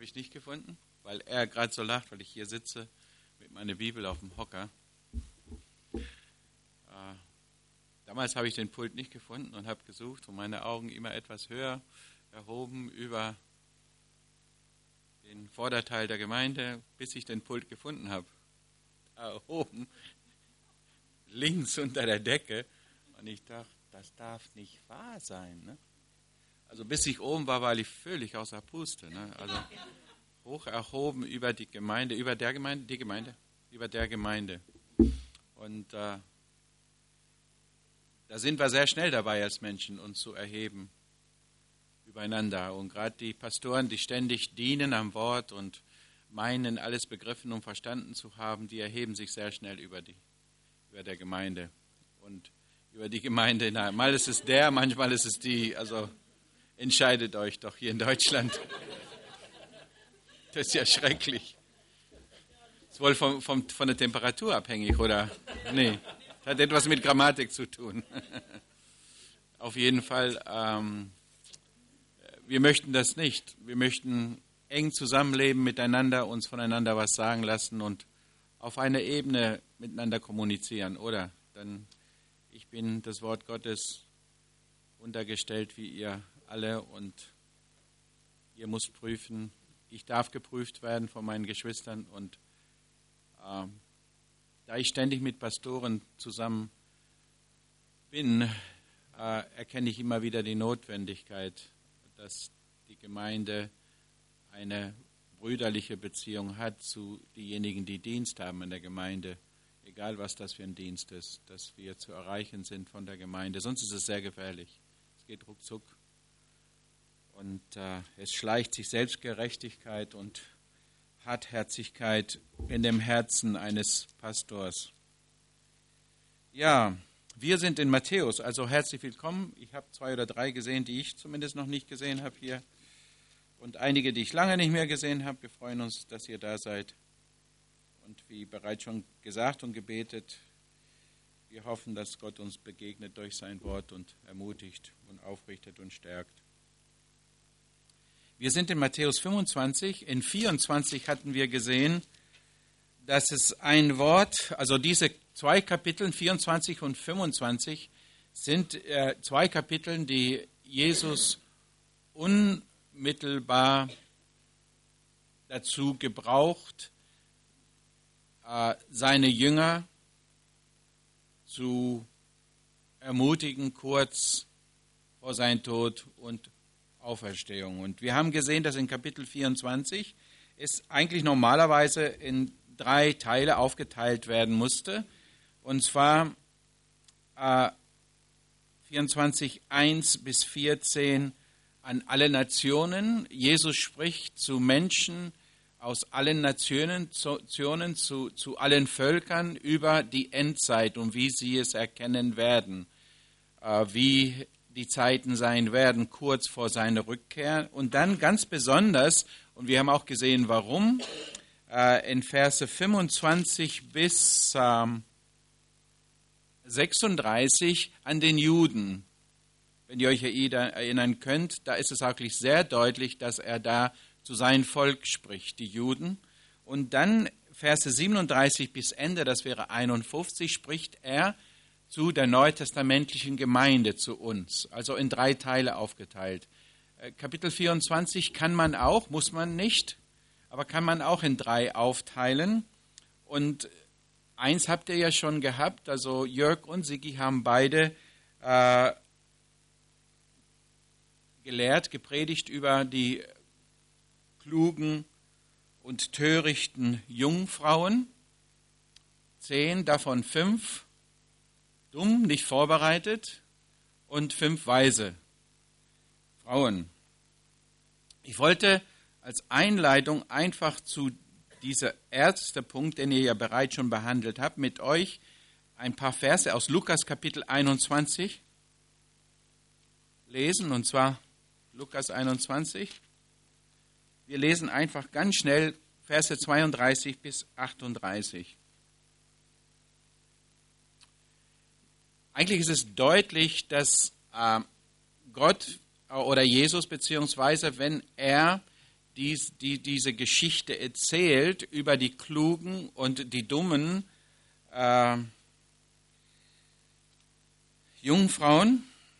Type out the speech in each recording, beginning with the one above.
habe ich nicht gefunden, weil er gerade so lacht, weil ich hier sitze mit meiner Bibel auf dem Hocker. Damals habe ich den Pult nicht gefunden und habe gesucht und meine Augen immer etwas höher erhoben über den Vorderteil der Gemeinde, bis ich den Pult gefunden habe. Da oben, links unter der Decke. Und ich dachte, das darf nicht wahr sein. Ne? Also bis ich oben war, war ich völlig außer Puste. Ne? Also hoch erhoben über die Gemeinde, über der Gemeinde. Und da sind wir sehr schnell dabei als Menschen, uns zu erheben übereinander. Und gerade die Pastoren, die ständig dienen am Wort und meinen, alles begriffen und verstanden zu haben, die erheben sich sehr schnell über der Gemeinde. Und über die Gemeinde, mal ist es der, manchmal ist es die. Also entscheidet euch doch hier in Deutschland. Das ist ja schrecklich. Ist wohl von der Temperatur abhängig, oder? Nee, das hat etwas mit Grammatik zu tun. Auf jeden Fall, wir möchten das nicht. Wir möchten eng zusammenleben miteinander, uns voneinander was sagen lassen und auf einer Ebene miteinander kommunizieren, oder? Dann, ich bin das Wort Gottes untergestellt wie ihr alle und ihr müsst prüfen. Ich darf geprüft werden von meinen Geschwistern und da ich ständig mit Pastoren zusammen bin, erkenne ich immer wieder die Notwendigkeit, dass die Gemeinde eine brüderliche Beziehung hat zu denjenigen, die Dienst haben in der Gemeinde, egal was das für ein Dienst ist, dass wir zu erreichen sind von der Gemeinde. Sonst ist es sehr gefährlich. Es geht ruckzuck. Und es schleicht sich Selbstgerechtigkeit und Hartherzigkeit in dem Herzen eines Pastors. Ja, wir sind in Matthäus, also herzlich willkommen. Ich habe 2 oder 3 gesehen, die ich zumindest noch nicht gesehen habe hier. Und einige, die ich lange nicht mehr gesehen habe. Wir freuen uns, dass ihr da seid. Und wie bereits schon gesagt und gebetet, wir hoffen, dass Gott uns begegnet durch sein Wort und ermutigt und aufrichtet und stärkt. Wir sind in Matthäus 25. In 24 hatten wir gesehen, dass es ein Wort, also diese 2 Kapitel, 24 und 25, sind 2 Kapitel, die Jesus unmittelbar dazu gebraucht, seine Jünger zu ermutigen, kurz vor seinem Tod und Auferstehung. Und wir haben gesehen, dass in Kapitel 24 es eigentlich normalerweise in 3 Teile aufgeteilt werden musste. Und zwar 24, 1 bis 14 an alle Nationen. Jesus spricht zu Menschen aus allen Nationen, zu allen Völkern über die Endzeit und wie sie es erkennen werden, wie die Zeiten sein werden, kurz vor seiner Rückkehr. Und dann ganz besonders, und wir haben auch gesehen, warum, in Verse 25 bis 36 an den Juden. Wenn ihr euch erinnern könnt, da ist es wirklich sehr deutlich, dass er da zu seinem Volk spricht, die Juden. Und dann Verse 37 bis Ende, das wäre 51, spricht er zu der neutestamentlichen Gemeinde, zu uns, also in 3 Teile aufgeteilt. Kapitel 24 kann man auch, muss man nicht, aber kann man auch in 3 aufteilen. Und 1 habt ihr ja schon gehabt, also Jörg und Sigi haben beide gelehrt, gepredigt über die klugen und törichten Jungfrauen. 10, davon 5 dumm, nicht vorbereitet und 5 weise Frauen. Ich wollte als Einleitung einfach zu dieser erste Punkt, den ihr ja bereits schon behandelt habt, mit euch ein paar Verse aus Lukas Kapitel 21 lesen, und zwar Lukas 21. Wir lesen einfach ganz schnell Verse 32 bis 38. Eigentlich ist es deutlich, dass Gott oder Jesus, beziehungsweise wenn er diese Geschichte erzählt über die Klugen und die Dummen Jungfrauen,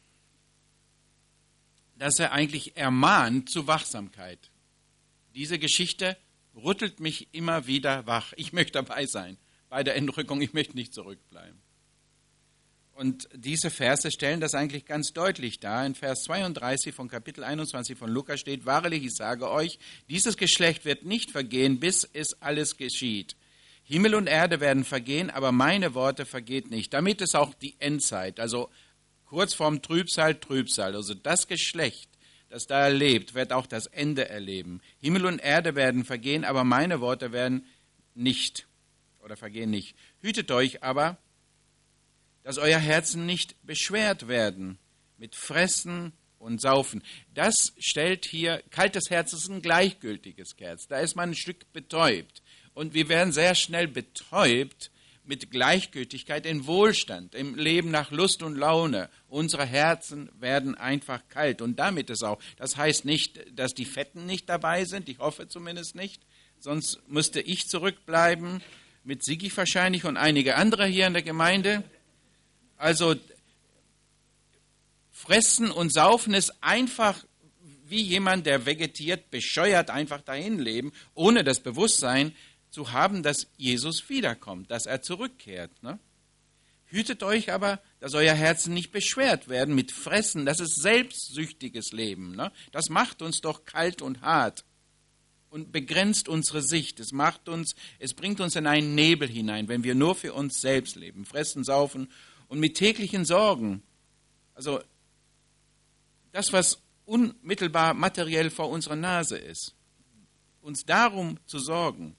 dass er eigentlich ermahnt zu Wachsamkeit. Diese Geschichte rüttelt mich immer wieder wach. Ich möchte dabei sein bei der Entrückung, ich möchte nicht zurückbleiben. Und diese Verse stellen das eigentlich ganz deutlich dar. In Vers 32 von Kapitel 21 von Lukas steht: Wahrlich, ich sage euch, dieses Geschlecht wird nicht vergehen, bis es alles geschieht. Himmel und Erde werden vergehen, aber meine Worte vergeht nicht. Damit ist auch die Endzeit, also kurz vorm Trübsal, also das Geschlecht, das da erlebt, wird auch das Ende erleben. Himmel und Erde werden vergehen, aber meine Worte werden nicht oder vergehen nicht. Hütet euch aber, dass euer Herzen nicht beschwert werden mit Fressen und Saufen. Das stellt hier, kaltes Herz ist ein gleichgültiges Herz. Da ist man ein Stück betäubt. Und wir werden sehr schnell betäubt mit Gleichgültigkeit in Wohlstand, im Leben nach Lust und Laune. Unsere Herzen werden einfach kalt. Und damit ist auch, das heißt nicht, dass die Fetten nicht dabei sind, ich hoffe zumindest nicht, sonst müsste ich zurückbleiben, mit Sigi wahrscheinlich und einige andere hier in der Gemeinde. Also Fressen und Saufen ist einfach wie jemand, der vegetiert, bescheuert, einfach dahin leben, ohne das Bewusstsein zu haben, dass Jesus wiederkommt, dass er zurückkehrt. Ne? Hütet euch aber, dass euer Herzen nicht beschwert werden mit Fressen. Das ist selbstsüchtiges Leben. Ne? Das macht uns doch kalt und hart und begrenzt unsere Sicht. Es bringt uns in einen Nebel hinein, wenn wir nur für uns selbst leben. Fressen, saufen und mit täglichen Sorgen. Also das, was unmittelbar materiell vor unserer Nase ist. Uns darum zu sorgen.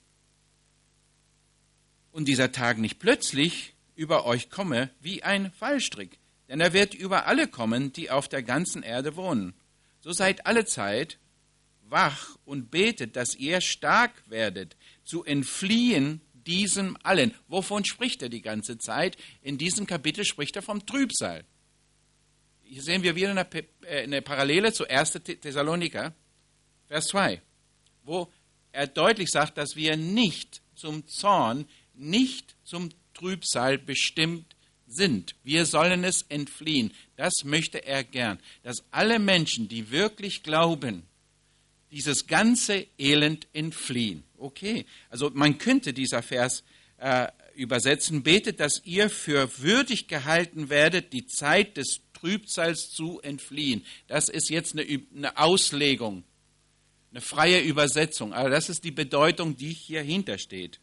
Und dieser Tag nicht plötzlich über euch komme wie ein Fallstrick, denn er wird über alle kommen, die auf der ganzen Erde wohnen. So seid alle Zeit wach und betet, dass ihr stark werdet, zu entfliehen diesem allen. Wovon spricht er die ganze Zeit? In diesem Kapitel spricht er vom Trübsal. Hier sehen wir wieder eine Parallele zu 1. Thessaloniker, Vers 2, wo er deutlich sagt, dass wir nicht zum Zorn, nicht zum Trübsal bestimmt sind. Wir sollen es entfliehen. Das möchte er gern, dass alle Menschen, die wirklich glauben, dieses ganze Elend entfliehen. Okay, also man könnte dieser Vers übersetzen: Betet, dass ihr für würdig gehalten werdet, die Zeit des Trübsals zu entfliehen. Das ist jetzt eine Auslegung, eine freie Übersetzung. Aber das ist die Bedeutung, die hier hintersteht.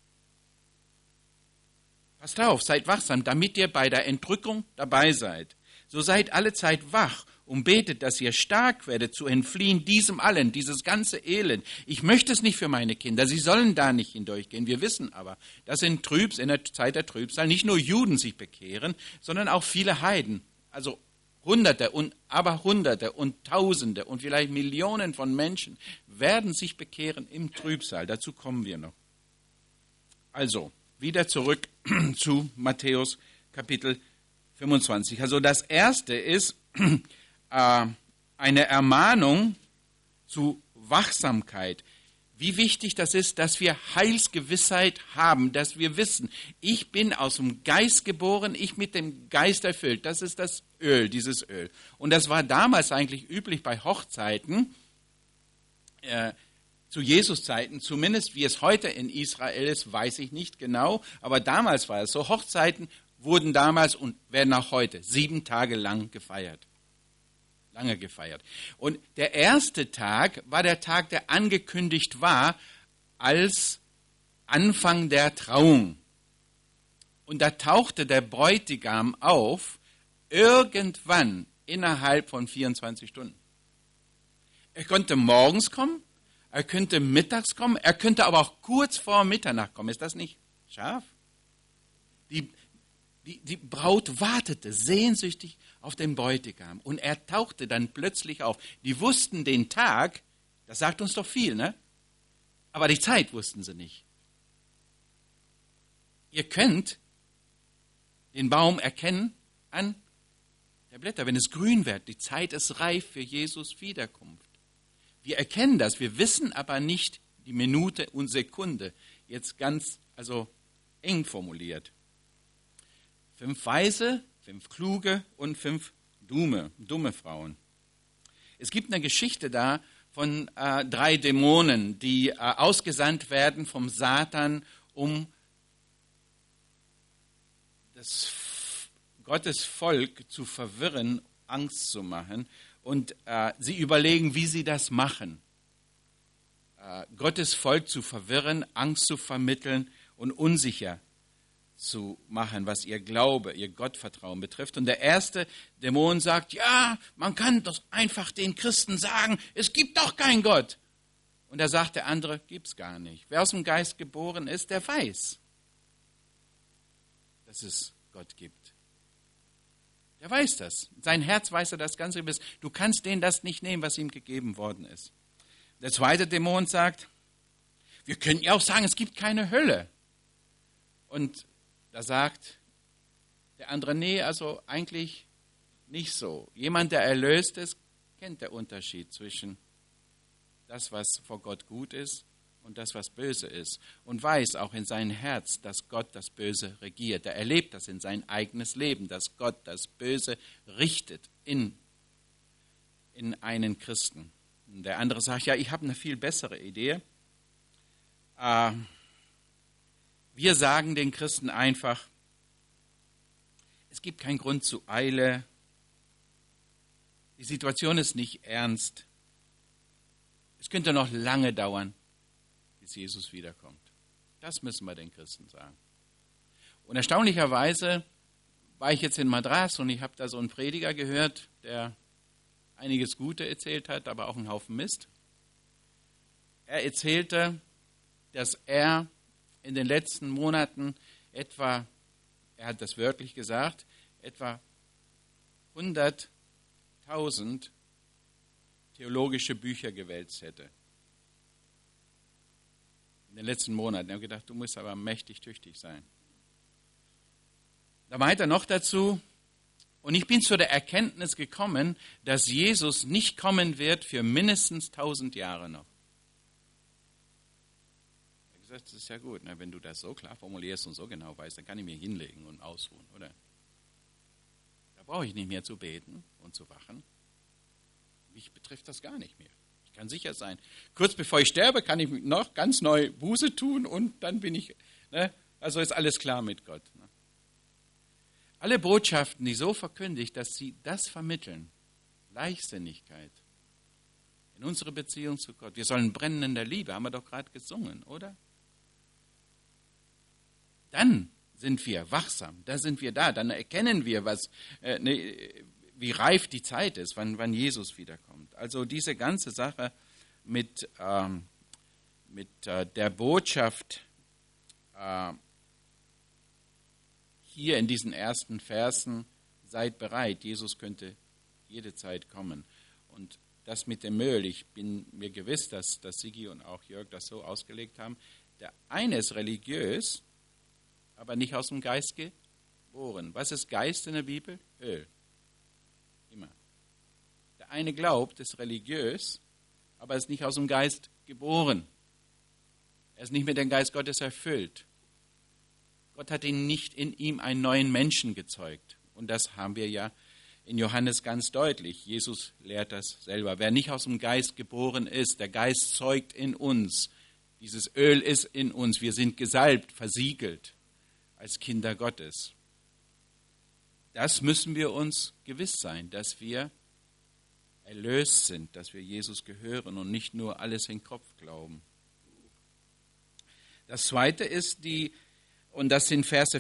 Passt auf, seid wachsam, damit ihr bei der Entrückung dabei seid. So seid alle Zeit wach und betet, dass ihr stark werdet, zu entfliehen diesem allen, dieses ganze Elend. Ich möchte es nicht für meine Kinder, sie sollen da nicht hindurchgehen. Wir wissen aber, dass in der Zeit der Trübsal nicht nur Juden sich bekehren, sondern auch viele Heiden. Also Hunderte und Tausende und vielleicht Millionen von Menschen werden sich bekehren im Trübsal. Dazu kommen wir noch. Also, wieder zurück zu Matthäus Kapitel 25. Also das erste ist eine Ermahnung zu Wachsamkeit. Wie wichtig das ist, dass wir Heilsgewissheit haben, dass wir wissen, ich bin aus dem Geist geboren, ich mit dem Geist erfüllt. Das ist das Öl, dieses Öl. Und das war damals eigentlich üblich bei Hochzeiten, zu Jesus-Zeiten, zumindest wie es heute in Israel ist, weiß ich nicht genau, aber damals war es so. Hochzeiten wurden damals und werden auch heute 7 Tage lang gefeiert. Lange gefeiert. Und der erste Tag war der Tag, der angekündigt war als Anfang der Trauung. Und da tauchte der Bräutigam auf, irgendwann innerhalb von 24 Stunden. Er konnte morgens kommen, er könnte mittags kommen, er könnte aber auch kurz vor Mitternacht kommen. Ist das nicht scharf? Die Braut wartete sehnsüchtig auf den Bräutigam und er tauchte dann plötzlich auf. Die wussten den Tag, das sagt uns doch viel, ne? Aber die Zeit wussten sie nicht. Ihr könnt den Baum erkennen an der Blätter, wenn es grün wird. Die Zeit ist reif für Jesus' Wiederkunft. Wir erkennen das, wir wissen aber nicht die Minute und Sekunde. Jetzt ganz, eng formuliert. 5 Weise, 5 Kluge und 5 dumme Frauen. Es gibt eine Geschichte da von 3 Dämonen, die ausgesandt werden vom Satan, um das Gottes Volk zu verwirren, Angst zu machen. Und sie überlegen, wie sie das machen. Gottes Volk zu verwirren, Angst zu vermitteln und unsicher zu machen, was ihr Glaube, ihr Gottvertrauen betrifft. Und der erste Dämon sagt, ja, man kann doch einfach den Christen sagen, es gibt doch keinen Gott. Und da sagt der andere, gibt's gar nicht. Wer aus dem Geist geboren ist, der weiß, dass es Gott gibt. Der weiß das. Sein Herz weiß er das ganze gewiss. Du kannst denen das nicht nehmen, was ihm gegeben worden ist. Der zweite Dämon sagt, wir könnten ja auch sagen, es gibt keine Hölle. Und da sagt der andere, nee, eigentlich nicht so. Jemand, der erlöst ist, kennt den Unterschied zwischen das, was vor Gott gut ist und das, was böse ist. Und weiß auch in seinem Herz, dass Gott das Böse regiert. Er erlebt das in sein eigenes Leben, dass Gott das Böse richtet in einen Christen. Und der andere sagt, ja, ich habe eine viel bessere Idee. Wir sagen den Christen einfach, es gibt keinen Grund zu Eile. Die Situation ist nicht ernst. Es könnte noch lange dauern, bis Jesus wiederkommt. Das müssen wir den Christen sagen. Und erstaunlicherweise war ich jetzt in Madras und ich habe da so einen Prediger gehört, der einiges Gute erzählt hat, aber auch einen Haufen Mist. Er erzählte, dass er in den letzten Monaten etwa, er hat das wörtlich gesagt, etwa 100.000 theologische Bücher gewälzt hätte. In den letzten Monaten. Er hat gedacht, du musst aber mächtig tüchtig sein. Da meint er noch dazu, und ich bin zu der Erkenntnis gekommen, dass Jesus nicht kommen wird für mindestens 1000 Jahre noch. Er hat gesagt, das ist ja gut, wenn du das so klar formulierst und so genau weißt, dann kann ich mich hinlegen und ausruhen, oder? Da brauche ich nicht mehr zu beten und zu wachen. Mich betrifft das gar nicht mehr. Ich kann sicher sein. Kurz bevor ich sterbe, kann ich noch ganz neu Buße tun und dann bin ich, also ist alles klar mit Gott. Alle Botschaften, die so verkündigt, dass sie das vermitteln, Leichtsinnigkeit in unsere Beziehung zu Gott. Wir sollen brennen in der Liebe, haben wir doch gerade gesungen, oder? Dann sind wir wachsam, da sind wir da, dann erkennen wir, wie reif die Zeit ist, wann Jesus wiederkommt. Also diese ganze Sache mit der Botschaft hier in diesen ersten Versen, seid bereit, Jesus könnte jede Zeit kommen. Und das mit dem Öl, ich bin mir gewiss, dass Sigi und auch Jörg das so ausgelegt haben. Der eine ist religiös, aber nicht aus dem Geist geboren. Was ist Geist in der Bibel? Öl. Immer. Der eine glaubt, ist religiös, aber ist nicht aus dem Geist geboren. Er ist nicht mit dem Geist Gottes erfüllt. Gott hat ihn nicht in ihm einen neuen Menschen gezeugt. Und das haben wir ja in Johannes ganz deutlich. Jesus lehrt das selber. Wer nicht aus dem Geist geboren ist, der Geist zeugt in uns. Dieses Öl ist in uns. Wir sind gesalbt, versiegelt als Kinder Gottes. Das müssen wir uns gewiss sein, dass wir erlöst sind, dass wir Jesus gehören und nicht nur alles in den Kopf glauben. Das Zweite ist und das sind Verse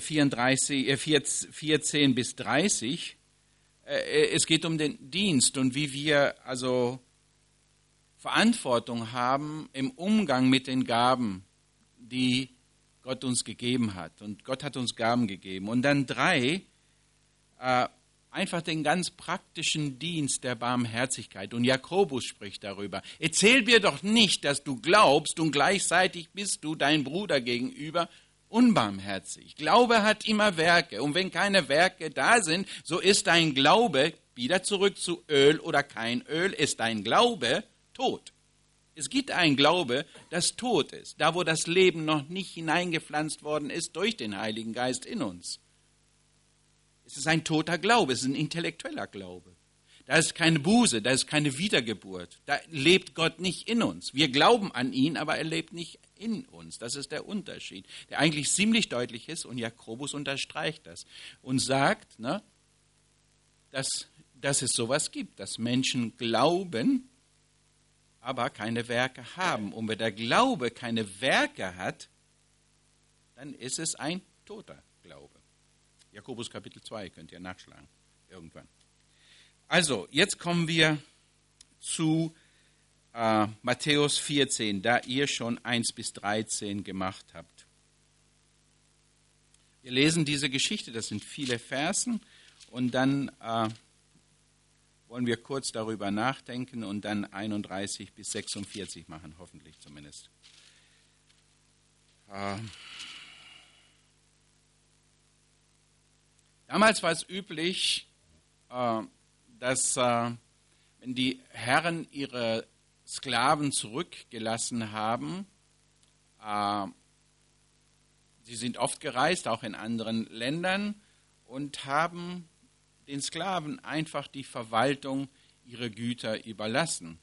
14 bis 30, es geht um den Dienst und wie wir also Verantwortung haben im Umgang mit den Gaben, die Gott uns gegeben hat. Und Gott hat uns Gaben gegeben. Und dann 3, einfach den ganz praktischen Dienst der Barmherzigkeit. Und Jakobus spricht darüber. Erzähl mir doch nicht, dass du glaubst und gleichzeitig bist du dein Bruder gegenüber unbarmherzig. Glaube hat immer Werke. Und wenn keine Werke da sind, so ist dein Glaube, wieder zurück zu Öl oder kein Öl, ist dein Glaube tot. Es gibt einen Glaube, das tot ist, da wo das Leben noch nicht hineingepflanzt worden ist durch den Heiligen Geist in uns. Es ist ein toter Glaube, es ist ein intellektueller Glaube. Da ist keine Buße, da ist keine Wiedergeburt. Da lebt Gott nicht in uns. Wir glauben an ihn, aber er lebt nicht in uns. Das ist der Unterschied, der eigentlich ziemlich deutlich ist. Und Jakobus unterstreicht das und sagt, dass es sowas gibt, dass Menschen glauben, aber keine Werke haben. Und wenn der Glaube keine Werke hat, dann ist es ein toter Glaube. Jakobus Kapitel 2 könnt ihr nachschlagen, irgendwann. Also, jetzt kommen wir zu Matthäus 14, da ihr schon 1 bis 13 gemacht habt. Wir lesen diese Geschichte, das sind viele Versen, und dann wollen wir kurz darüber nachdenken und dann 31 bis 46 machen, hoffentlich zumindest. Damals war es üblich, dass wenn die Herren ihre Sklaven zurückgelassen haben, sie sind oft gereist, auch in anderen Ländern, und haben den Sklaven einfach die Verwaltung ihrer Güter überlassen.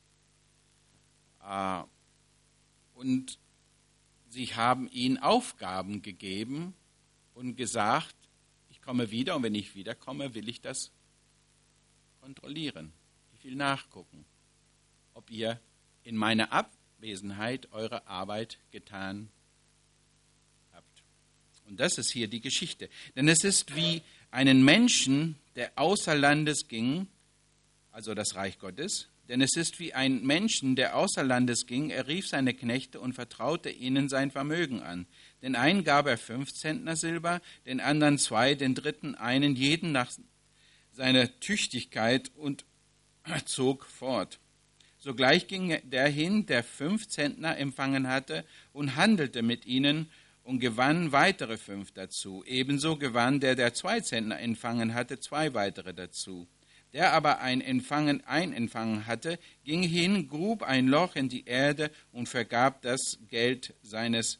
Und sie haben ihnen Aufgaben gegeben und gesagt, ich komme wieder und wenn ich wiederkomme, will ich das kontrollieren. Ich will nachgucken, ob ihr in meiner Abwesenheit eure Arbeit getan habt. Und das ist hier die Geschichte. Denn es ist wie einen Menschen, der außer Landes ging, also das Reich Gottes, denn es ist wie ein Menschen, der außer Landes ging, er rief seine Knechte und vertraute ihnen sein Vermögen an. Den einen gab er 5 Zentner Silber, den anderen 2, den dritten einen, jeden nach seiner Tüchtigkeit und zog fort. Sogleich ging der hin, der 5 Zentner empfangen hatte, und handelte mit ihnen und gewann weitere 5 dazu. Ebenso gewann der 2 Zentner empfangen hatte, 2 weitere dazu. Der aber ein empfangen hatte, ging hin, grub ein Loch in die Erde und verbarg das Geld seines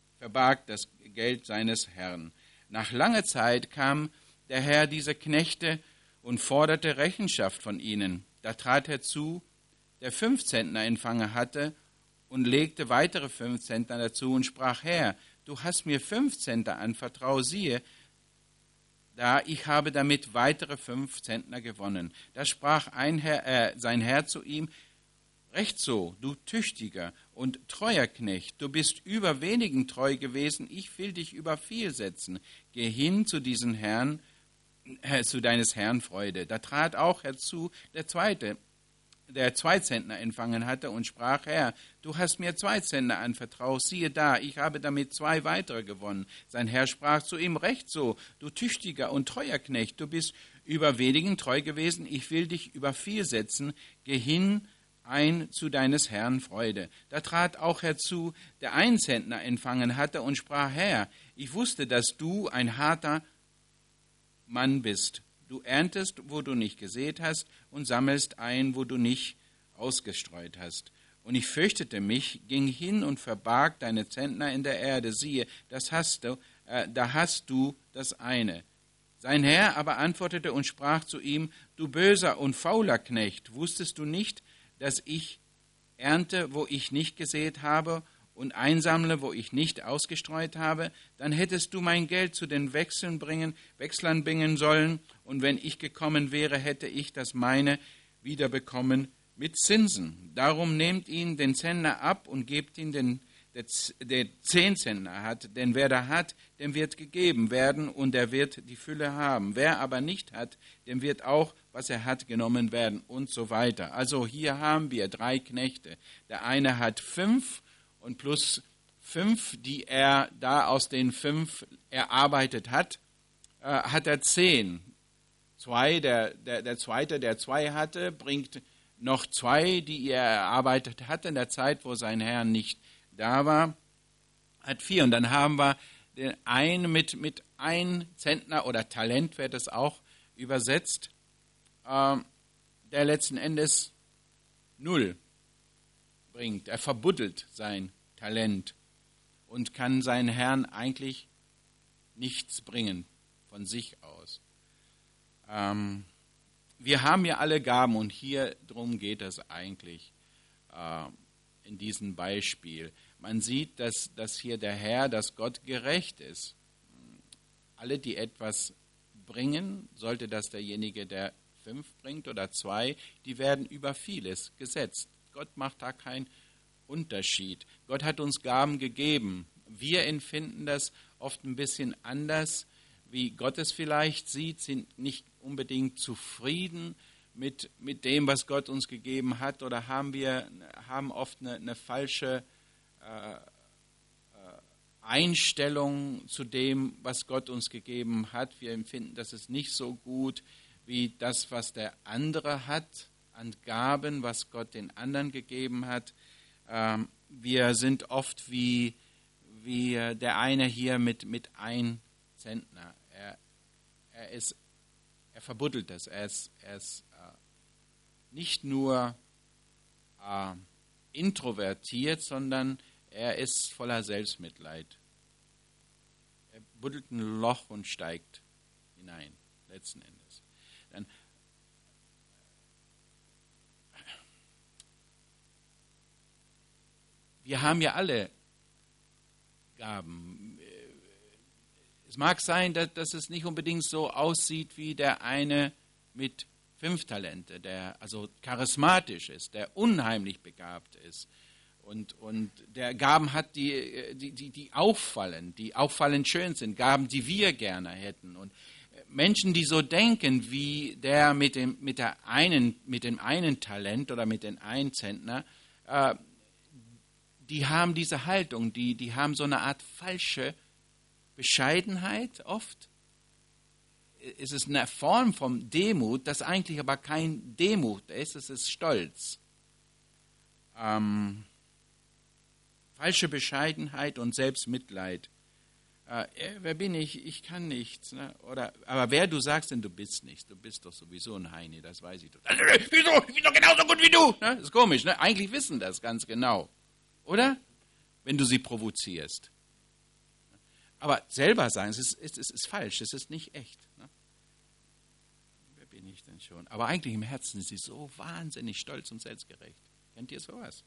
Herrn. Nach langer Zeit kam der Herr dieser Knechte und forderte Rechenschaft von ihnen. Da trat herzu, der 5 Zentner empfangen hatte, und legte weitere 5 Zentner dazu und sprach, Herr, du hast mir 5 Zentner anvertraut, siehe, da ich habe damit weitere 5 Zentner gewonnen. Da sprach sein Herr zu ihm, recht so, du tüchtiger und treuer Knecht, du bist über wenigen treu gewesen, ich will dich über viel setzen. Geh hin zu diesem Herrn, zu deines Herrn Freude. Da trat auch herzu der Zweite, der 2 Zentner empfangen hatte und sprach, Herr, du hast mir 2 Zentner anvertraut, siehe da, ich habe damit 2 weitere gewonnen. Sein Herr sprach zu ihm, recht so, du tüchtiger und treuer Knecht, du bist über wenigen treu gewesen, ich will dich über viel setzen, geh hin ein zu deines Herrn Freude. Da trat auch herzu, der 1 Zentner empfangen hatte und sprach, Herr, ich wusste, dass du ein harter Mann bist. Du erntest, wo du nicht gesät hast, und sammelst ein, wo du nicht ausgestreut hast. Und ich fürchtete mich, ging hin und verbarg deine Zentner in der Erde. Siehe, da hast du das eine. Sein Herr aber antwortete und sprach zu ihm, du böser und fauler Knecht, wusstest du nicht, dass ich ernte, wo ich nicht gesät habe, und einsammle, wo ich nicht ausgestreut habe, dann hättest du mein Geld zu den Wechslern bringen sollen, und wenn ich gekommen wäre, hätte ich das meine wiederbekommen mit Zinsen. Darum nehmt ihn den Zentner ab und gebt ihn der 10 Zentner hat, denn wer da hat, dem wird gegeben werden, und er wird die Fülle haben. Wer aber nicht hat, dem wird auch, was er hat, genommen werden, und so weiter. Also hier haben wir 3 Knechte. Der eine hat 5, und plus 5, die er da aus den 5 erarbeitet hat, hat er 10. Der Zweite, der 2 hatte, bringt noch 2, die er erarbeitet hat in der Zeit, wo sein Herr nicht da war, hat 4. Und dann haben wir den einen mit 1 Zentner oder Talent, wird es auch übersetzt, der letzten Endes 0 bringt. Er verbuddelt sein Talent und kann seinen Herrn eigentlich nichts bringen von sich aus. Wir haben ja alle Gaben und hier drum geht es eigentlich in diesem Beispiel. Man sieht, dass hier der Herr, dass Gott gerecht ist. Alle, die etwas bringen, sollte das derjenige, der 5 bringt oder 2, die werden über vieles gesetzt. Gott macht da keinen Unterschied. Gott hat uns Gaben gegeben. Wir empfinden das oft ein bisschen anders, wie Gott es vielleicht sieht, sind nicht unbedingt zufrieden mit dem, was Gott uns gegeben hat, oder haben oft eine falsche Einstellung zu dem, was Gott uns gegeben hat. Wir empfinden, das ist nicht so gut wie das, was der andere hat an Gaben, was Gott den anderen gegeben hat. Wir sind oft wie der eine hier mit 1 Zentner. Er verbuddelt das. Er ist nicht nur introvertiert, sondern er ist voller Selbstmitleid. Er buddelt ein Loch und steigt hinein, letzten Endes. Dann wir haben ja alle Gaben. Es mag sein, dass es nicht unbedingt so aussieht wie der eine mit 5 Talente, der also charismatisch ist, der unheimlich begabt ist und der Gaben hat, die auffallend schön sind, Gaben, die wir gerne hätten. Und Menschen, die so denken wie der mit dem einen Talent oder mit dem 1 Zentner, die haben diese Haltung, die haben so eine Art falsche Bescheidenheit oft. Es ist eine Form von Demut, das eigentlich aber kein Demut ist, es ist Stolz. Falsche Bescheidenheit und Selbstmitleid. Wer bin ich? Ich kann nichts. Ne? Aber wer du sagst, denn du bist nichts. Du bist doch sowieso ein Heini, das weiß ich doch. Wieso? Ich bin doch genauso gut wie du. Ne? Das ist komisch, ne? Eigentlich wissen das ganz genau. Oder? Wenn du sie provozierst. Aber selber sagen, es ist falsch, es ist nicht echt. Ne? Wer bin ich denn schon? Aber eigentlich im Herzen sind sie so wahnsinnig stolz und selbstgerecht. Kennt ihr sowas?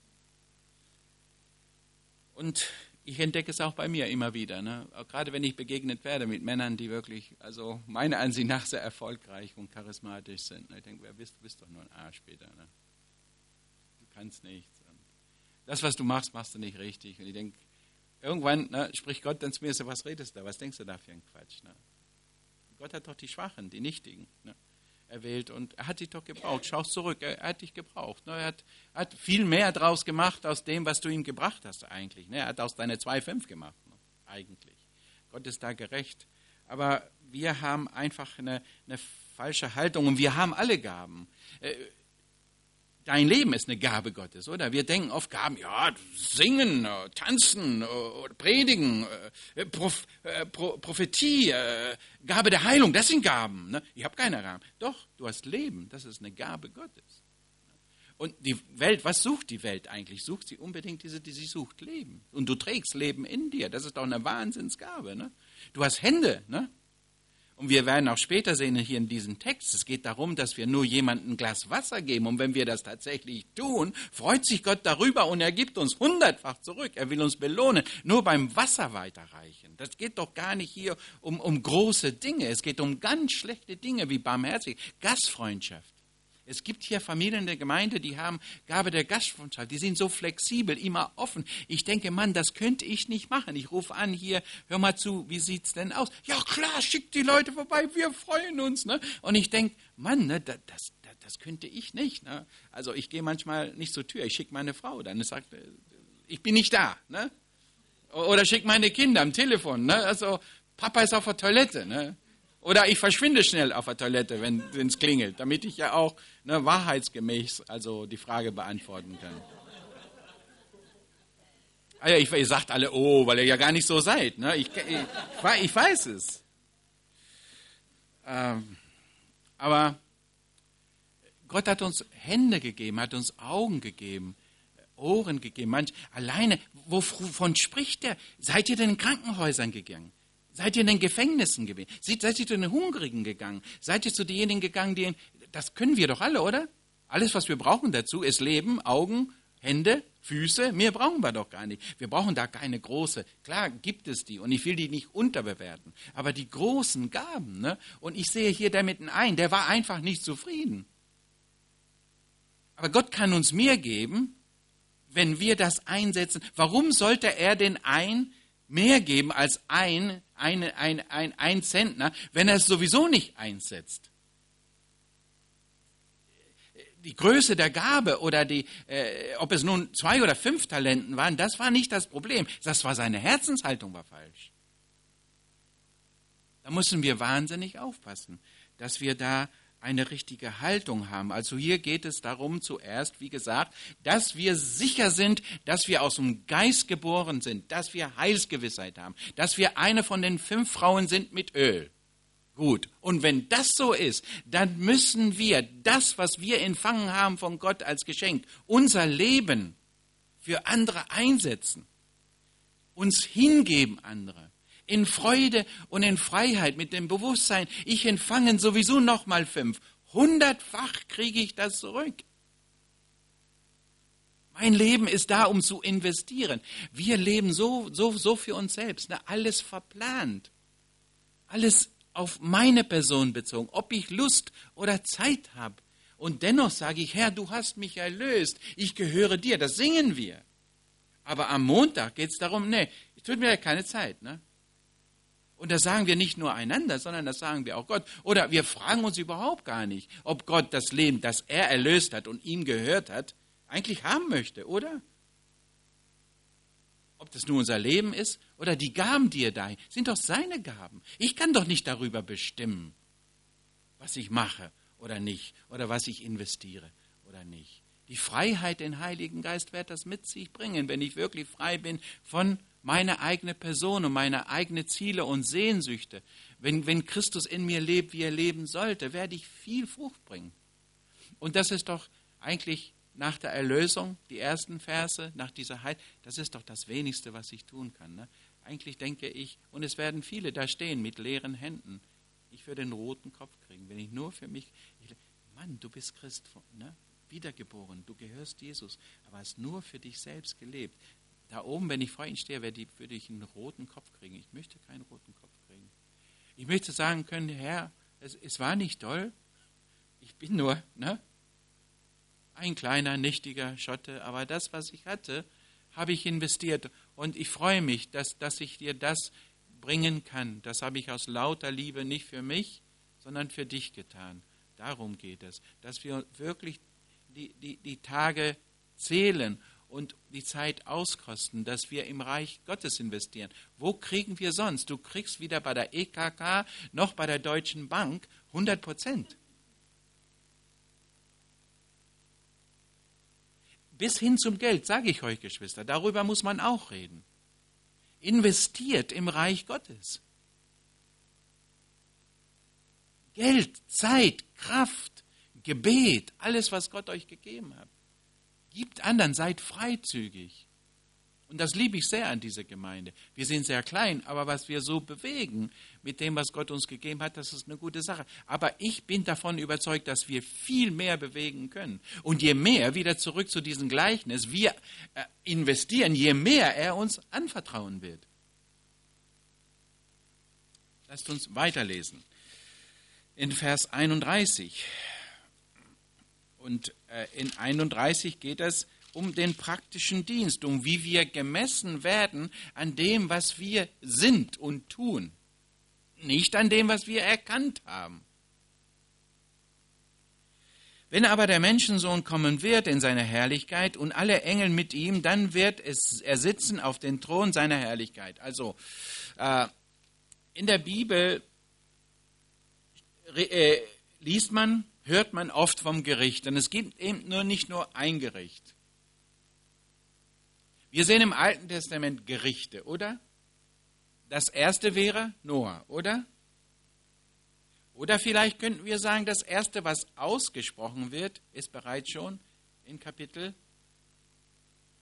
Und ich entdecke es auch bei mir immer wieder. Ne? Auch gerade wenn ich begegnet werde mit Männern, die wirklich, also meiner Ansicht nach sehr erfolgreich und charismatisch sind. Ne? Ich denke, du bist doch nur ein Arsch später. Ne? Du kannst nichts. Und das, was du machst, machst du nicht richtig. Und ich denke, irgendwann spricht Gott dann zu mir, so, was redest du da? Was denkst du da für einen Quatsch? Ne? Gott hat doch die Schwachen, die Nichtigen erwählt und er hat dich doch gebraucht. Schau zurück, er hat dich gebraucht. Ne? Er hat viel mehr draus gemacht aus dem, was du ihm gebracht hast eigentlich. Ne? Er hat aus deiner 2,5 gemacht, ne? Eigentlich. Gott ist da gerecht. Aber wir haben einfach eine falsche Haltung und wir haben alle Gaben. Dein Leben ist eine Gabe Gottes, oder? Wir denken oft Gaben, ja, singen, tanzen, predigen, Prophetie, Gabe der Heilung, das sind Gaben. Ne? Ich habe keine Gaben. Doch, du hast Leben, das ist eine Gabe Gottes. Und die Welt, was sucht die Welt eigentlich? Sucht sie unbedingt die sie sucht? Leben. Und du trägst Leben in dir, das ist doch eine Wahnsinnsgabe. Ne? Du hast Hände, ne? Und wir werden auch später sehen hier in diesem Text, es geht darum, dass wir nur jemandem ein Glas Wasser geben. Und wenn wir das tatsächlich tun, freut sich Gott darüber und er gibt uns 100-fach zurück. Er will uns belohnen, nur beim Wasser weiterreichen. Das geht doch gar nicht hier um große Dinge. Es geht um ganz schlechte Dinge wie Barmherzigkeit, Gastfreundschaft. Es gibt hier Familien in der Gemeinde, die haben Gabe der Gastfreundschaft. Die sind so flexibel, immer offen. Ich denke, Mann, das könnte ich nicht machen. Ich rufe an hier, hör mal zu, wie sieht's denn aus? Ja klar, schickt die Leute vorbei, wir freuen uns. Ne? Und ich denke, Mann, ne, das könnte ich nicht. Ne? Also ich gehe manchmal nicht zur Tür, ich schicke meine Frau dann. Ich sage, ich bin nicht da. Ne? Oder schicke meine Kinder am Telefon. Ne? Also Papa ist auf der Toilette. Ne? Oder ich verschwinde schnell auf der Toilette, wenn es klingelt, damit ich ja auch wahrheitsgemäß also die Frage beantworten kann. Also ihr sagt alle, oh, weil ihr ja gar nicht so seid. Ne? Ich weiß es. Aber Gott hat uns Hände gegeben, hat uns Augen gegeben, Ohren gegeben. Alleine, wovon spricht er? Seid ihr denn in Krankenhäusern gegangen? Seid ihr in den Gefängnissen gewesen? Seid ihr zu den Hungrigen gegangen? Seid ihr zu denjenigen gegangen, das können wir doch alle, oder? Alles, was wir brauchen dazu, ist Leben, Augen, Hände, Füße. Mehr brauchen wir doch gar nicht. Wir brauchen da keine große. Klar gibt es die und ich will die nicht unterbewerten. Aber die großen Gaben, ne? Und ich sehe hier damit einen, der war einfach nicht zufrieden. Aber Gott kann uns mehr geben, wenn wir das einsetzen. Warum sollte er den einen mehr geben als ein Zentner, wenn er es sowieso nicht einsetzt? Die Größe der Gabe oder ob es nun 2 oder 5 Talenten waren, das war nicht das Problem. Das war seine Herzenshaltung, war falsch. Da müssen wir wahnsinnig aufpassen, dass wir da eine richtige Haltung haben. Also hier geht es darum zuerst, wie gesagt, dass wir sicher sind, dass wir aus dem Geist geboren sind, dass wir Heilsgewissheit haben, dass wir eine von den 5 Frauen sind mit Öl. Gut, und wenn das so ist, dann müssen wir das, was wir empfangen haben von Gott als Geschenk, unser Leben für andere einsetzen, uns hingeben andere, in Freude und in Freiheit mit dem Bewusstsein, ich empfange sowieso nochmal 5, 100-fach kriege ich das zurück. Mein Leben ist da, um zu investieren. Wir leben so für uns selbst, ne? Alles verplant, alles auf meine Person bezogen, ob ich Lust oder Zeit habe. Und dennoch sage ich, Herr, du hast mich erlöst, ich gehöre dir, das singen wir. Aber am Montag geht es darum, nee, es tut mir ja keine Zeit. Ne? Und das sagen wir nicht nur einander, sondern das sagen wir auch Gott. Oder wir fragen uns überhaupt gar nicht, ob Gott das Leben, das er erlöst hat und ihm gehört hat, eigentlich haben möchte, oder? Ob das nur unser Leben ist oder die Gaben, die er da hat, sind doch seine Gaben. Ich kann doch nicht darüber bestimmen, was ich mache oder nicht, oder was ich investiere oder nicht. Die Freiheit, den Heiligen Geist wird das mit sich bringen, wenn ich wirklich frei bin von meiner eigenen Person und meine eigenen Ziele und Sehnsüchte. Wenn Christus in mir lebt, wie er leben sollte, werde ich viel Frucht bringen. Und das ist doch eigentlich nach der Erlösung, die ersten Verse, nach dieser Heil, das ist doch das Wenigste, was ich tun kann. Ne? Eigentlich denke ich, und es werden viele da stehen mit leeren Händen, ich würde den roten Kopf kriegen, wenn ich nur für mich, Mann, du bist Christ, ne? Wiedergeboren, du gehörst Jesus, aber hast nur für dich selbst gelebt. Da oben, wenn ich vor Ihnen stehe, würde ich einen roten Kopf kriegen. Ich möchte keinen roten Kopf kriegen. Ich möchte sagen können, Herr, es war nicht toll, ich bin nur, ne? Ein kleiner, nichtiger Schotte, aber das, was ich hatte, habe ich investiert. Und ich freue mich, dass ich dir das bringen kann. Das habe ich aus lauter Liebe nicht für mich, sondern für dich getan. Darum geht es, dass wir wirklich die Tage zählen und die Zeit auskosten, dass wir im Reich Gottes investieren. Wo kriegen wir sonst? Du kriegst weder bei der EKK noch bei der Deutschen Bank 100%. Bis hin zum Geld, sage ich euch, Geschwister, darüber muss man auch reden. Investiert im Reich Gottes. Geld, Zeit, Kraft, Gebet, alles, was Gott euch gegeben hat. Gibt anderen, seid freizügig. Und das liebe ich sehr an dieser Gemeinde. Wir sind sehr klein, aber was wir so bewegen mit dem, was Gott uns gegeben hat, das ist eine gute Sache. Aber ich bin davon überzeugt, dass wir viel mehr bewegen können. Und je mehr, wieder zurück zu diesem Gleichnis, wir investieren, je mehr er uns anvertrauen wird. Lasst uns weiterlesen. In Vers 31. Und in 31 geht es um den praktischen Dienst, um wie wir gemessen werden an dem, was wir sind und tun, nicht an dem, was wir erkannt haben. Wenn aber der Menschensohn kommen wird in seiner Herrlichkeit und alle Engel mit ihm, dann wird er sitzen auf den Thron seiner Herrlichkeit. Also in der Bibel hört man oft vom Gericht, und es gibt eben nicht nur ein Gericht. Wir sehen im Alten Testament Gerichte, oder? Das erste wäre Noah, oder? Oder vielleicht könnten wir sagen, das erste, was ausgesprochen wird, ist bereits schon in Kapitel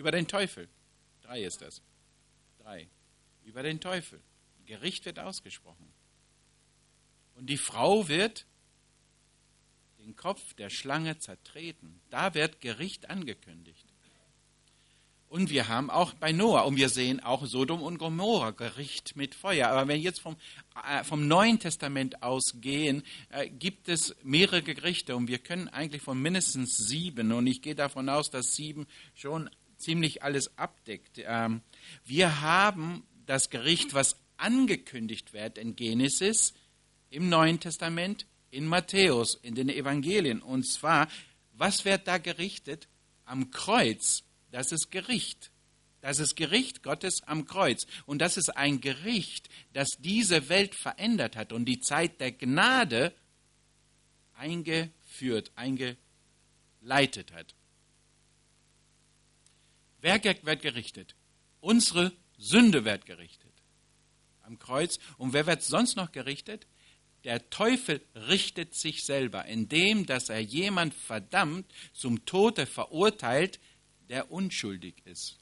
Über den Teufel. 3 ist das. 3. Über den Teufel. Gericht wird ausgesprochen. Und die Frau wird den Kopf der Schlange zertreten. Da wird Gericht angekündigt. Und wir haben auch bei Noah, und wir sehen auch Sodom und Gomorra, Gericht mit Feuer. Aber wenn wir jetzt vom Neuen Testament ausgehen, gibt es mehrere Gerichte. Und wir können eigentlich von mindestens 7, und ich gehe davon aus, dass 7 schon ziemlich alles abdeckt. Wir haben das Gericht, was angekündigt wird in Genesis, im Neuen Testament, in Matthäus, in den Evangelien. Und zwar, was wird da gerichtet? Am Kreuz. Das ist Gericht. Das ist Gericht Gottes am Kreuz. Und das ist ein Gericht, das diese Welt verändert hat und die Zeit der Gnade eingeführt, eingeleitet hat. Wer wird gerichtet? Unsere Sünde wird gerichtet am Kreuz. Und wer wird sonst noch gerichtet? Der Teufel richtet sich selber, indem dass er jemand verdammt, zum Tode verurteilt, der unschuldig ist.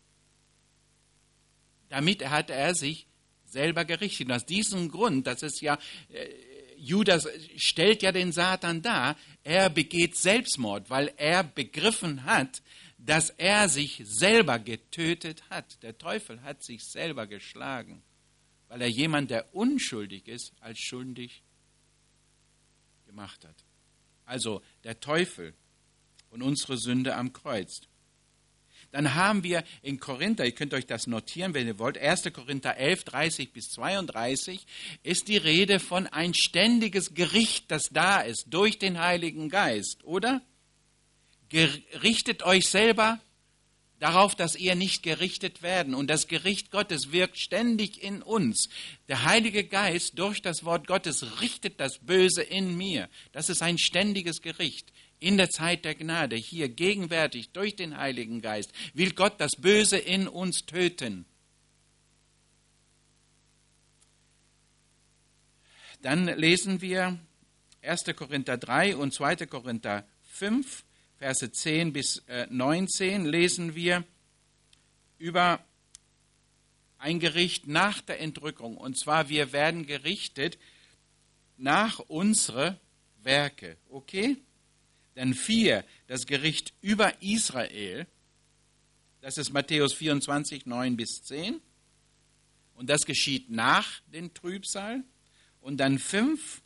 Damit hat er sich selber gerichtet. Und aus diesem Grund, das ist ja, Judas stellt ja den Satan dar, er begeht Selbstmord, weil er begriffen hat, dass er sich selber getötet hat. Der Teufel hat sich selber geschlagen, weil er jemand, der unschuldig ist, als schuldig gemacht hat. Also der Teufel und unsere Sünde am Kreuz. Dann haben wir in Korinther, ihr könnt euch das notieren, wenn ihr wollt, 1. Korinther 11, 30 bis 32, ist die Rede von ein ständiges Gericht, das da ist, durch den Heiligen Geist, oder? Richtet euch selber darauf, dass ihr nicht gerichtet werden. Und das Gericht Gottes wirkt ständig in uns. Der Heilige Geist durch das Wort Gottes richtet das Böse in mir. Das ist ein ständiges Gericht. In der Zeit der Gnade, hier gegenwärtig durch den Heiligen Geist, will Gott das Böse in uns töten. Dann lesen wir 1. Korinther 3 und 2. Korinther 5, Verse 10 bis 19, lesen wir über ein Gericht nach der Entrückung. Und zwar, wir werden gerichtet nach unsere Werke. Okay? Dann 4, das Gericht über Israel, das ist Matthäus 24, 9 bis 10. Und das geschieht nach dem Trübsal. Und dann 5,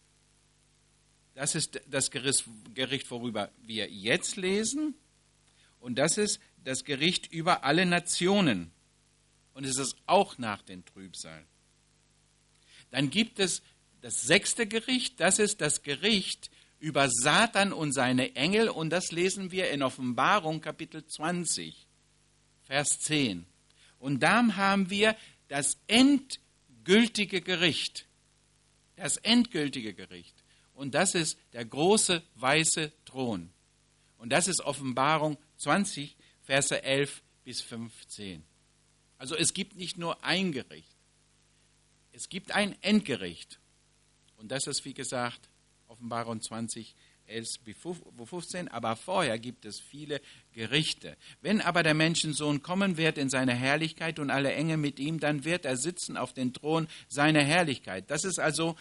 das ist das Gericht, worüber wir jetzt lesen. Und das ist das Gericht über alle Nationen. Und es ist auch nach dem Trübsal. Dann gibt es das 6. Gericht, das ist das Gericht über Satan und seine Engel, und das lesen wir in Offenbarung Kapitel 20, Vers 10. Und da haben wir das endgültige Gericht. Das endgültige Gericht. Und das ist der große weiße Thron. Und das ist Offenbarung 20, Verse 11 bis 15. Also es gibt nicht nur ein Gericht. Es gibt ein Endgericht. Und das ist, wie gesagt, Offenbarung 20, 11 bis 15, aber vorher gibt es viele Gerichte. Wenn aber der Menschensohn kommen wird in seine Herrlichkeit und alle Engel mit ihm, dann wird er sitzen auf dem Thron seiner Herrlichkeit. Das ist also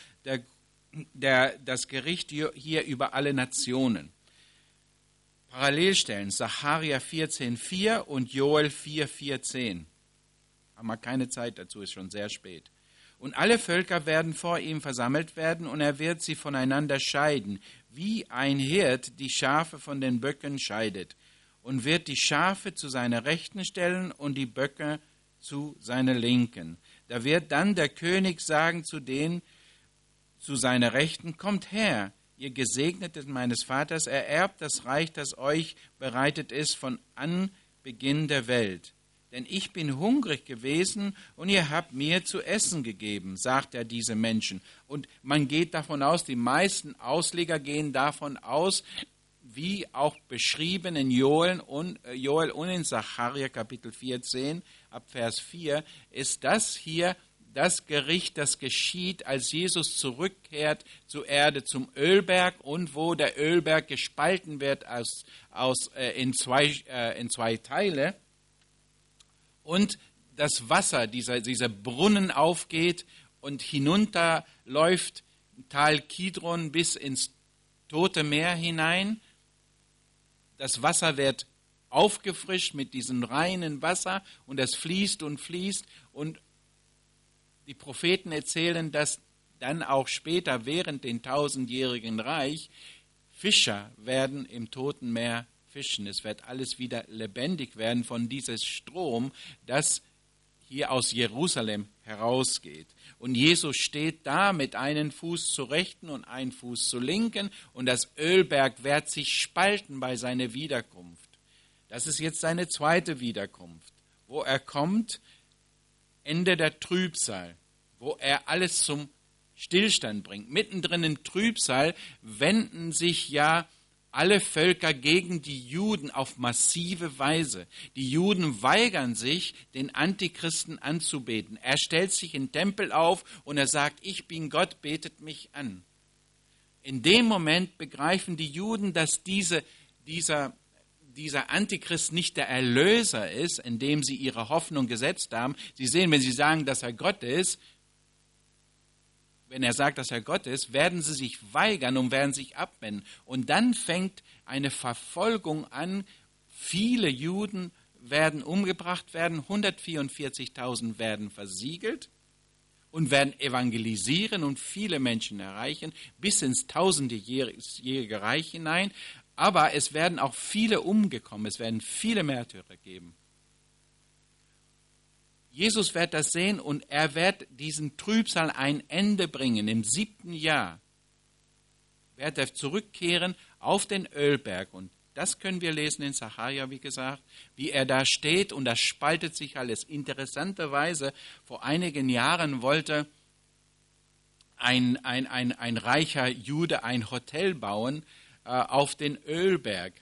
das Gericht hier über alle Nationen. Parallelstellen, Sacharja 14,4 und Joel 4,14. Haben wir keine Zeit dazu, ist schon sehr spät. Und alle Völker werden vor ihm versammelt werden, und er wird sie voneinander scheiden, wie ein Hirt die Schafe von den Böcken scheidet, und wird die Schafe zu seiner Rechten stellen und die Böcke zu seiner Linken. Da wird dann der König sagen zu seiner Rechten: Kommt her, ihr Gesegneten meines Vaters, ererbt das Reich, das euch bereitet ist von Anbeginn der Welt. Denn ich bin hungrig gewesen und ihr habt mir zu essen gegeben, sagt er diese Menschen. Und man geht davon aus, die meisten Ausleger gehen davon aus, wie auch beschrieben in Joel und in Sacharja Kapitel 14, ab Vers 4, ist das hier das Gericht, das geschieht, als Jesus zurückkehrt zur Erde, zum Ölberg, und wo der Ölberg gespalten wird in zwei Teile. und das Wasser, dieser Brunnen aufgeht und hinunterläuft, Tal Kidron bis ins Tote Meer hinein. Das Wasser wird aufgefrischt mit diesem reinen Wasser und das fließt und fließt. Und die Propheten erzählen, dass dann auch später während den 1000-jährigen Reich Fischer werden im Toten Meer fischen. Es wird alles wieder lebendig werden von diesem Strom, das hier aus Jerusalem herausgeht. Und Jesus steht da mit einem Fuß zur Rechten und einem Fuß zur Linken und das Ölberg wird sich spalten bei seiner Wiederkunft. Das ist jetzt seine zweite Wiederkunft, wo er kommt, Ende der Trübsal, wo er alles zum Stillstand bringt. Mittendrin im Trübsal wenden sich ja alle Völker gegen die Juden auf massive Weise. Die Juden weigern sich, den Antichristen anzubeten. Er stellt sich im Tempel auf und er sagt, ich bin Gott, betet mich an. In dem Moment begreifen die Juden, dass dieser Antichrist nicht der Erlöser ist, in dem sie ihre Hoffnung gesetzt haben. Sie sehen, wenn sie sagen, dass er Gott ist, wenn er sagt, dass er Gott ist, werden sie sich weigern und werden sich abwenden. Und dann fängt eine Verfolgung an. Viele Juden werden umgebracht werden, 144.000 werden versiegelt und werden evangelisieren und viele Menschen erreichen, bis ins tausendjährige Reich hinein. Aber es werden auch viele umgekommen, es werden viele Märtyrer geben. Jesus wird das sehen und er wird diesen Trübsal ein Ende bringen. Im 7. Jahr wird er zurückkehren auf den Ölberg. Und das können wir lesen in Sacharja, wie gesagt, wie er da steht und das spaltet sich alles. Interessanterweise, vor einigen Jahren wollte ein reicher Jude ein Hotel bauen auf den Ölberg.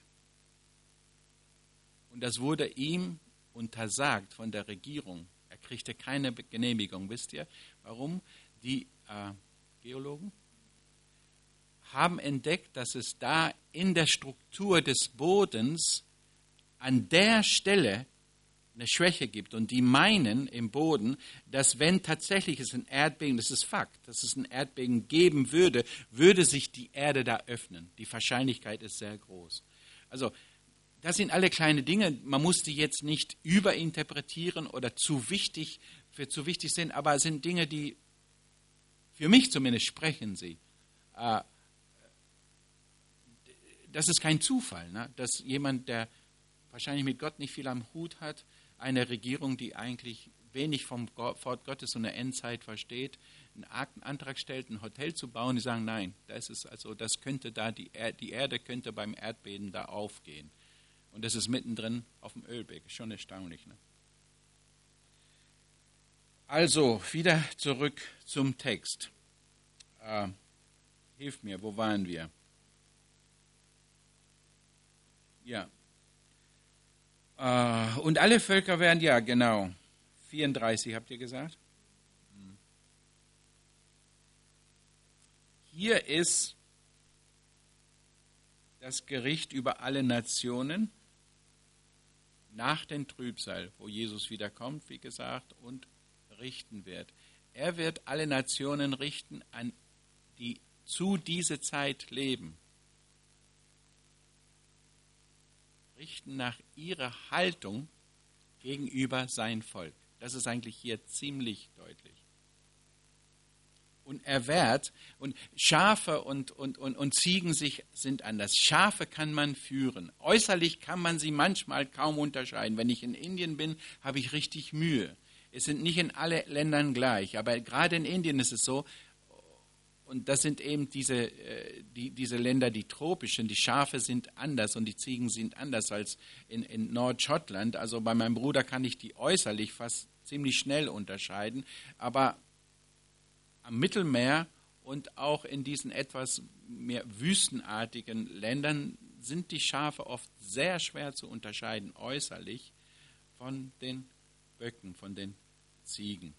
Und das wurde ihm untersagt von der Regierung. Er kriegte keine Genehmigung. Wisst ihr, warum? Die Geologen haben entdeckt, dass es da in der Struktur des Bodens an der Stelle eine Schwäche gibt. Und die meinen im Boden, dass wenn tatsächlich es ein Erdbeben, das ist Fakt, dass es ein Erdbeben geben würde, würde sich die Erde da öffnen. Die Wahrscheinlichkeit ist sehr groß. Also das sind alle kleine Dinge, man muss die jetzt nicht überinterpretieren oder zu wichtig sehen, aber es sind Dinge, die für mich zumindest sprechen sie. Das ist kein Zufall, ne? Dass jemand, der wahrscheinlich mit Gott nicht viel am Hut hat, eine Regierung, die eigentlich wenig vom Wort Gottes und der Endzeit versteht, einen Antrag stellt, ein Hotel zu bauen, die sagen, nein, das könnte da, die Erde könnte beim Erdbeben da aufgehen. Und das ist mittendrin auf dem Ölberg. Schon erstaunlich. Ne? Also, wieder zurück zum Text. Hilf mir, wo waren wir? Ja. Und alle Völker werden, ja genau, 34 habt ihr gesagt? Hier ist das Gericht über alle Nationen nach dem Trübsal, wo Jesus wiederkommt, wie gesagt, und richten wird. Er wird alle Nationen richten, die zu dieser Zeit leben. Richten nach ihrer Haltung gegenüber sein Volk. Das ist eigentlich hier ziemlich deutlich. Und und Schafe und Ziegen sind anders. Schafe kann man führen. Äußerlich kann man sie manchmal kaum unterscheiden. Wenn ich in Indien bin, habe ich richtig Mühe. Es sind nicht in allen Ländern gleich, aber gerade in Indien ist es so, und das sind eben diese Länder, die tropischen, die Schafe sind anders und die Ziegen sind anders als in Nordschottland. Also bei meinem Bruder kann ich die äußerlich fast ziemlich schnell unterscheiden, aber am Mittelmeer und auch in diesen etwas mehr wüstenartigen Ländern sind die Schafe oft sehr schwer zu unterscheiden, äußerlich von den Böcken, von den Ziegen.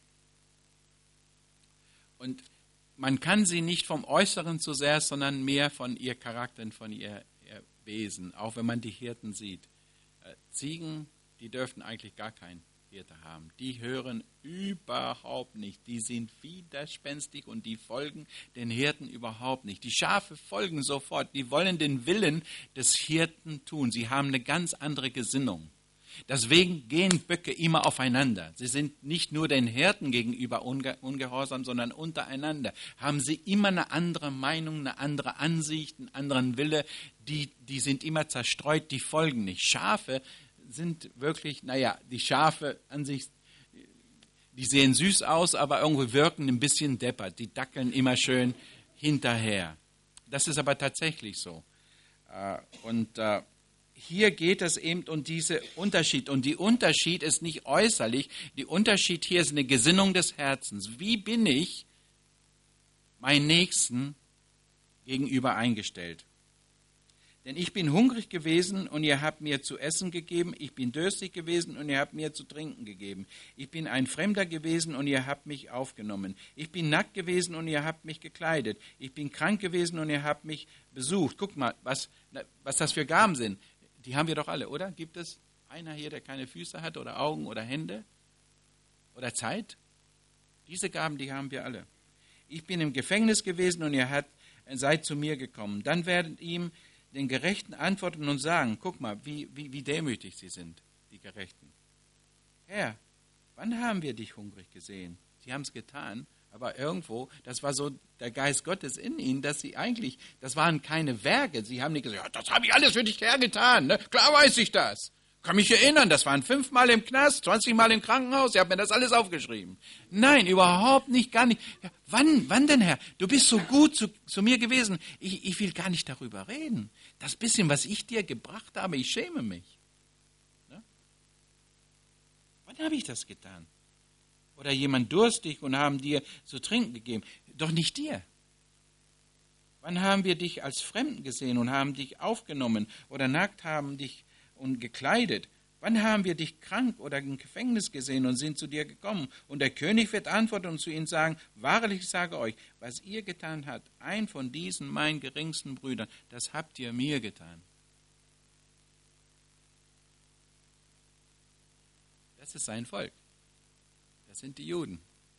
Und man kann sie nicht vom Äußeren so sehr, sondern mehr von ihr Charakter und von ihr Wesen, auch wenn man die Hirten sieht. Ziegen, die dürften eigentlich gar kein Hirte haben. Die hören überhaupt nicht. Die sind widerspenstig und die folgen den Hirten überhaupt nicht. Die Schafe folgen sofort. Die wollen den Willen des Hirten tun. Sie haben eine ganz andere Gesinnung. Deswegen gehen Böcke immer aufeinander. Sie sind nicht nur den Hirten gegenüber ungehorsam, sondern untereinander. Haben sie immer eine andere Meinung, eine andere Ansicht, einen anderen Wille. Die sind immer zerstreut, die folgen nicht. Schafe sind wirklich, die Schafe an sich, die sehen süß aus, aber irgendwie wirken ein bisschen deppert. Die dackeln immer schön hinterher. Das ist aber tatsächlich so. Hier geht es eben um diesen Unterschied. Und der Unterschied ist nicht äußerlich. Der Unterschied hier ist eine Gesinnung des Herzens. Wie bin ich meinen Nächsten gegenüber eingestellt? Denn ich bin hungrig gewesen und ihr habt mir zu essen gegeben. Ich bin durstig gewesen und ihr habt mir zu trinken gegeben. Ich bin ein Fremder gewesen und ihr habt mich aufgenommen. Ich bin nackt gewesen und ihr habt mich gekleidet. Ich bin krank gewesen und ihr habt mich besucht. Guck mal, was das für Gaben sind. Die haben wir doch alle, oder? Gibt es einer hier, der keine Füße hat oder Augen oder Hände oder Zeit? Diese Gaben, die haben wir alle. Ich bin im Gefängnis gewesen und ihr seid zu mir gekommen. Dann werdet ihm den Gerechten antworten und sagen, guck mal, wie demütig sie sind, die Gerechten. Herr, wann haben wir dich hungrig gesehen? Sie haben es getan, aber irgendwo, das war so der Geist Gottes in ihnen, dass sie eigentlich, das waren keine Werke. Sie haben nicht gesagt, ja, das habe ich alles für dich hergetan. Ne? Klar weiß ich das. Kann mich erinnern, das waren 5-mal im Knast, 20-mal im Krankenhaus, ihr habt mir das alles aufgeschrieben. Nein, überhaupt nicht, gar nicht. Ja, wann denn, Herr? Du bist so gut zu mir gewesen. Ich will gar nicht darüber reden. Das bisschen, was ich dir gebracht habe, ich schäme mich. Ne? Wann habe ich das getan? Oder jemand durstig und haben dir zu trinken gegeben? Doch nicht dir. Wann haben wir dich als Fremden gesehen und haben dich aufgenommen oder nackt haben dich und gekleidet? Wann haben wir dich krank oder im Gefängnis gesehen und sind zu dir gekommen? Und der König wird antworten und zu ihnen sagen, wahrlich, ich sage euch, was ihr getan habt, ein von diesen meinen geringsten Brüdern, das habt ihr mir getan. Das ist sein Volk. Das sind die Juden.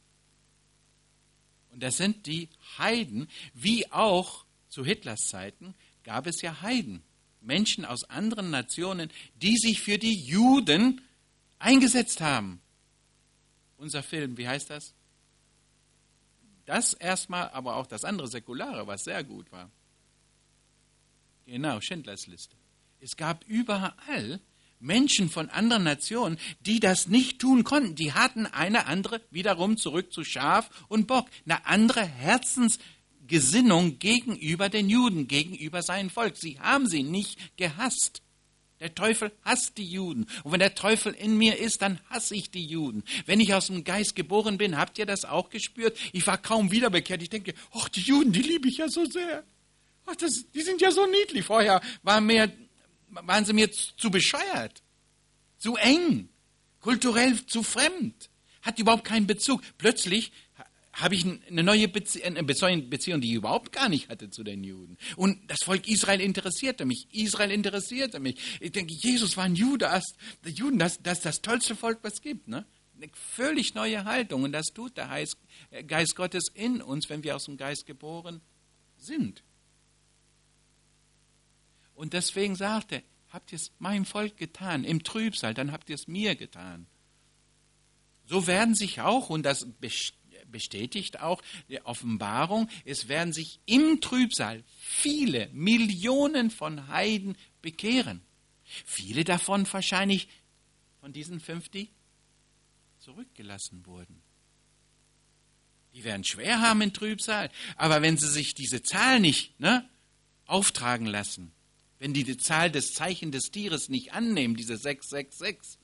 Und das sind die Heiden, wie auch zu Hitlers Zeiten gab es ja Heiden. Menschen aus anderen Nationen, die sich für die Juden eingesetzt haben. Unser Film, wie heißt das? Das erstmal, aber auch das andere Säkulare, was sehr gut war. Genau, Schindlers Liste. Es gab überall Menschen von anderen Nationen, die das nicht tun konnten. Die hatten eine andere, wiederum zurück zu Schaf und Bock, eine andere Herzensgesinnung gegenüber den Juden, gegenüber seinem Volk. Sie haben sie nicht gehasst. Der Teufel hasst die Juden. Und wenn der Teufel in mir ist, dann hasse ich die Juden. Wenn ich aus dem Geist geboren bin, habt ihr das auch gespürt? Ich war kaum wiederbekehrt. Ich denke, ach, die Juden, die liebe ich ja so sehr. Ach, die sind ja so niedlich. Vorher waren sie mir zu bescheuert, zu eng, kulturell zu fremd, hat überhaupt keinen Bezug. Plötzlich habe ich eine neue Beziehung, die ich überhaupt gar nicht hatte zu den Juden. Und das Volk Israel interessierte mich. Ich denke, Jesus war ein Jude. Die Juden, das ist das tollste Volk, was es gibt. Ne? Eine völlig neue Haltung. Und das tut der Geist Gottes in uns, wenn wir aus dem Geist geboren sind. Und deswegen sagte er, habt ihr es meinem Volk getan, im Trübsal, dann habt ihr es mir getan. So werden sich auch, und das bestätigt auch die Offenbarung, es werden sich im Trübsal viele Millionen von Heiden bekehren. Viele davon wahrscheinlich von diesen 5, die zurückgelassen wurden. Die werden schwer haben in Trübsal, aber wenn sie sich diese Zahl nicht auftragen lassen, wenn die Zahl des Zeichen des Tieres nicht annehmen, diese 666,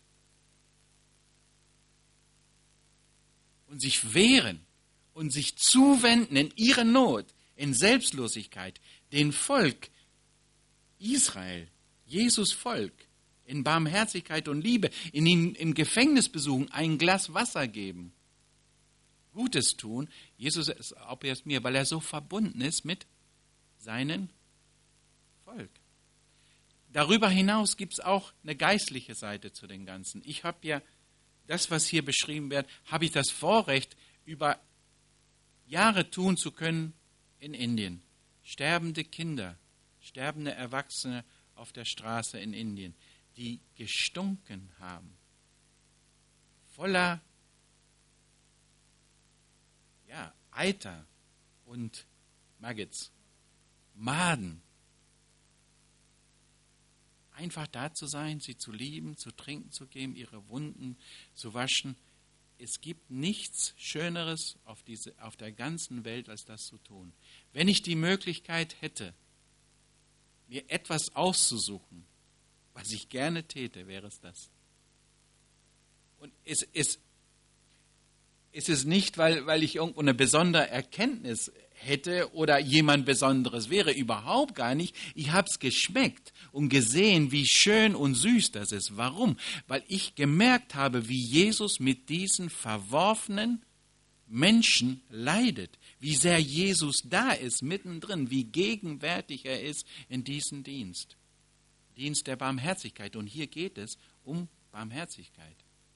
und sich wehren und sich zuwenden in ihrer Not, in Selbstlosigkeit, dem Volk Israel, Jesus Volk, in Barmherzigkeit und Liebe, in ihn im Gefängnis besuchen, ein Glas Wasser geben, Gutes tun. Jesus ist auch erst mir, weil er so verbunden ist mit seinem Volk. Darüber hinaus gibt es auch eine geistliche Seite zu den Ganzen. Ich habe ja das, was hier beschrieben wird, habe ich das Vorrecht, über Jahre tun zu können in Indien. Sterbende Kinder, sterbende Erwachsene auf der Straße in Indien, die gestunken haben, voller Eiter und Maggots, Maden. Einfach da zu sein, sie zu lieben, zu trinken zu geben, ihre Wunden zu waschen. Es gibt nichts Schöneres auf der ganzen Welt, als das zu tun. Wenn ich die Möglichkeit hätte, mir etwas auszusuchen, was ich gerne täte, wäre es das. Und es ist nicht, weil ich irgendwo eine besondere Erkenntnis hätte oder jemand Besonderes wäre, überhaupt gar nicht. Ich habe es geschmeckt und gesehen, wie schön und süß das ist. Warum? Weil ich gemerkt habe, wie Jesus mit diesen verworfenen Menschen leidet, wie sehr Jesus da ist, mittendrin, wie gegenwärtig er ist in diesem Dienst. Dienst der Barmherzigkeit. Und hier geht es um Barmherzigkeit.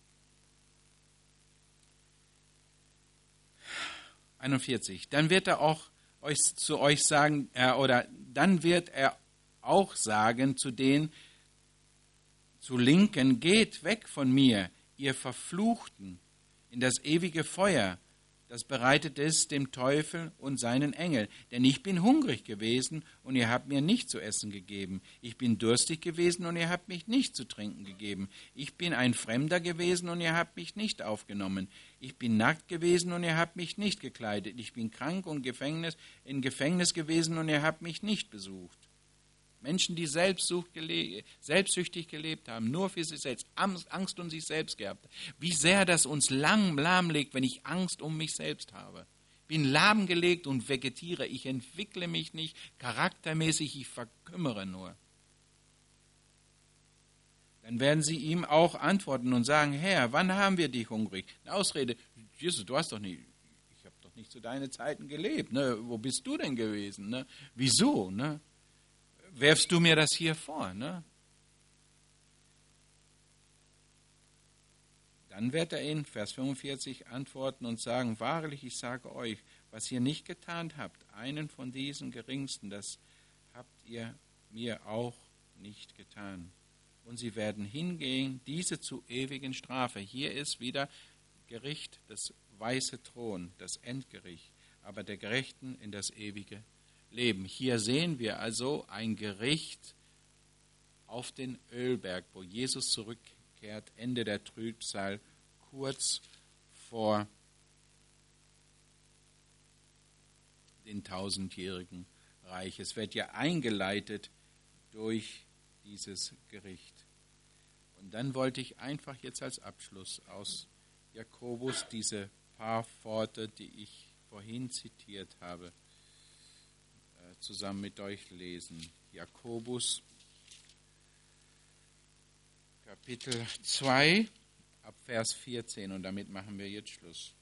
41. Dann wird er auch zu euch sagen, dann wird er auch sagen zu denen zu Linken, geht weg von mir, ihr Verfluchten, in das ewige Feuer, das bereitet ist dem Teufel und seinen Engeln. Denn ich bin hungrig gewesen und ihr habt mir nicht zu essen gegeben. Ich bin durstig gewesen und ihr habt mich nicht zu trinken gegeben. Ich bin ein Fremder gewesen und ihr habt mich nicht aufgenommen. Ich bin nackt gewesen und ihr habt mich nicht gekleidet. Ich bin krank und in Gefängnis gewesen und ihr habt mich nicht besucht. Menschen, die selbstsüchtig gelebt haben, nur für sich selbst, Angst um sich selbst gehabt. Wie sehr das uns lahmlegt, wenn ich Angst um mich selbst habe. Bin lahmgelegt und vegetiere. Ich entwickle mich nicht charaktermäßig, ich verkümmere nur. Dann werden sie ihm auch antworten und sagen, Herr, wann haben wir dich hungrig? Eine Ausrede, Jesus, du hast doch nicht, ich habe doch nicht zu deinen Zeiten gelebt. Ne? Wo bist du denn gewesen? Ne? Wieso? Ne? Werfst du mir das hier vor? Ne? Dann wird er in Vers 45 antworten und sagen, wahrlich, ich sage euch, was ihr nicht getan habt, einen von diesen Geringsten, das habt ihr mir auch nicht getan. Und sie werden hingehen, diese zu ewigen Strafe. Hier ist wieder Gericht, das weiße Thron, das Endgericht, aber der Gerechten in das ewige Leben. Hier sehen wir also ein Gericht auf den Ölberg, wo Jesus zurückkehrt, Ende der Trübsal, kurz vor den 1000-jährigen Reich. Es wird ja eingeleitet durch dieses Gericht. Und dann wollte ich einfach jetzt als Abschluss aus Jakobus diese paar Worte, die ich vorhin zitiert habe, zusammen mit euch lesen. Jakobus, Kapitel 2, ab Vers 14. Und damit machen wir jetzt Schluss.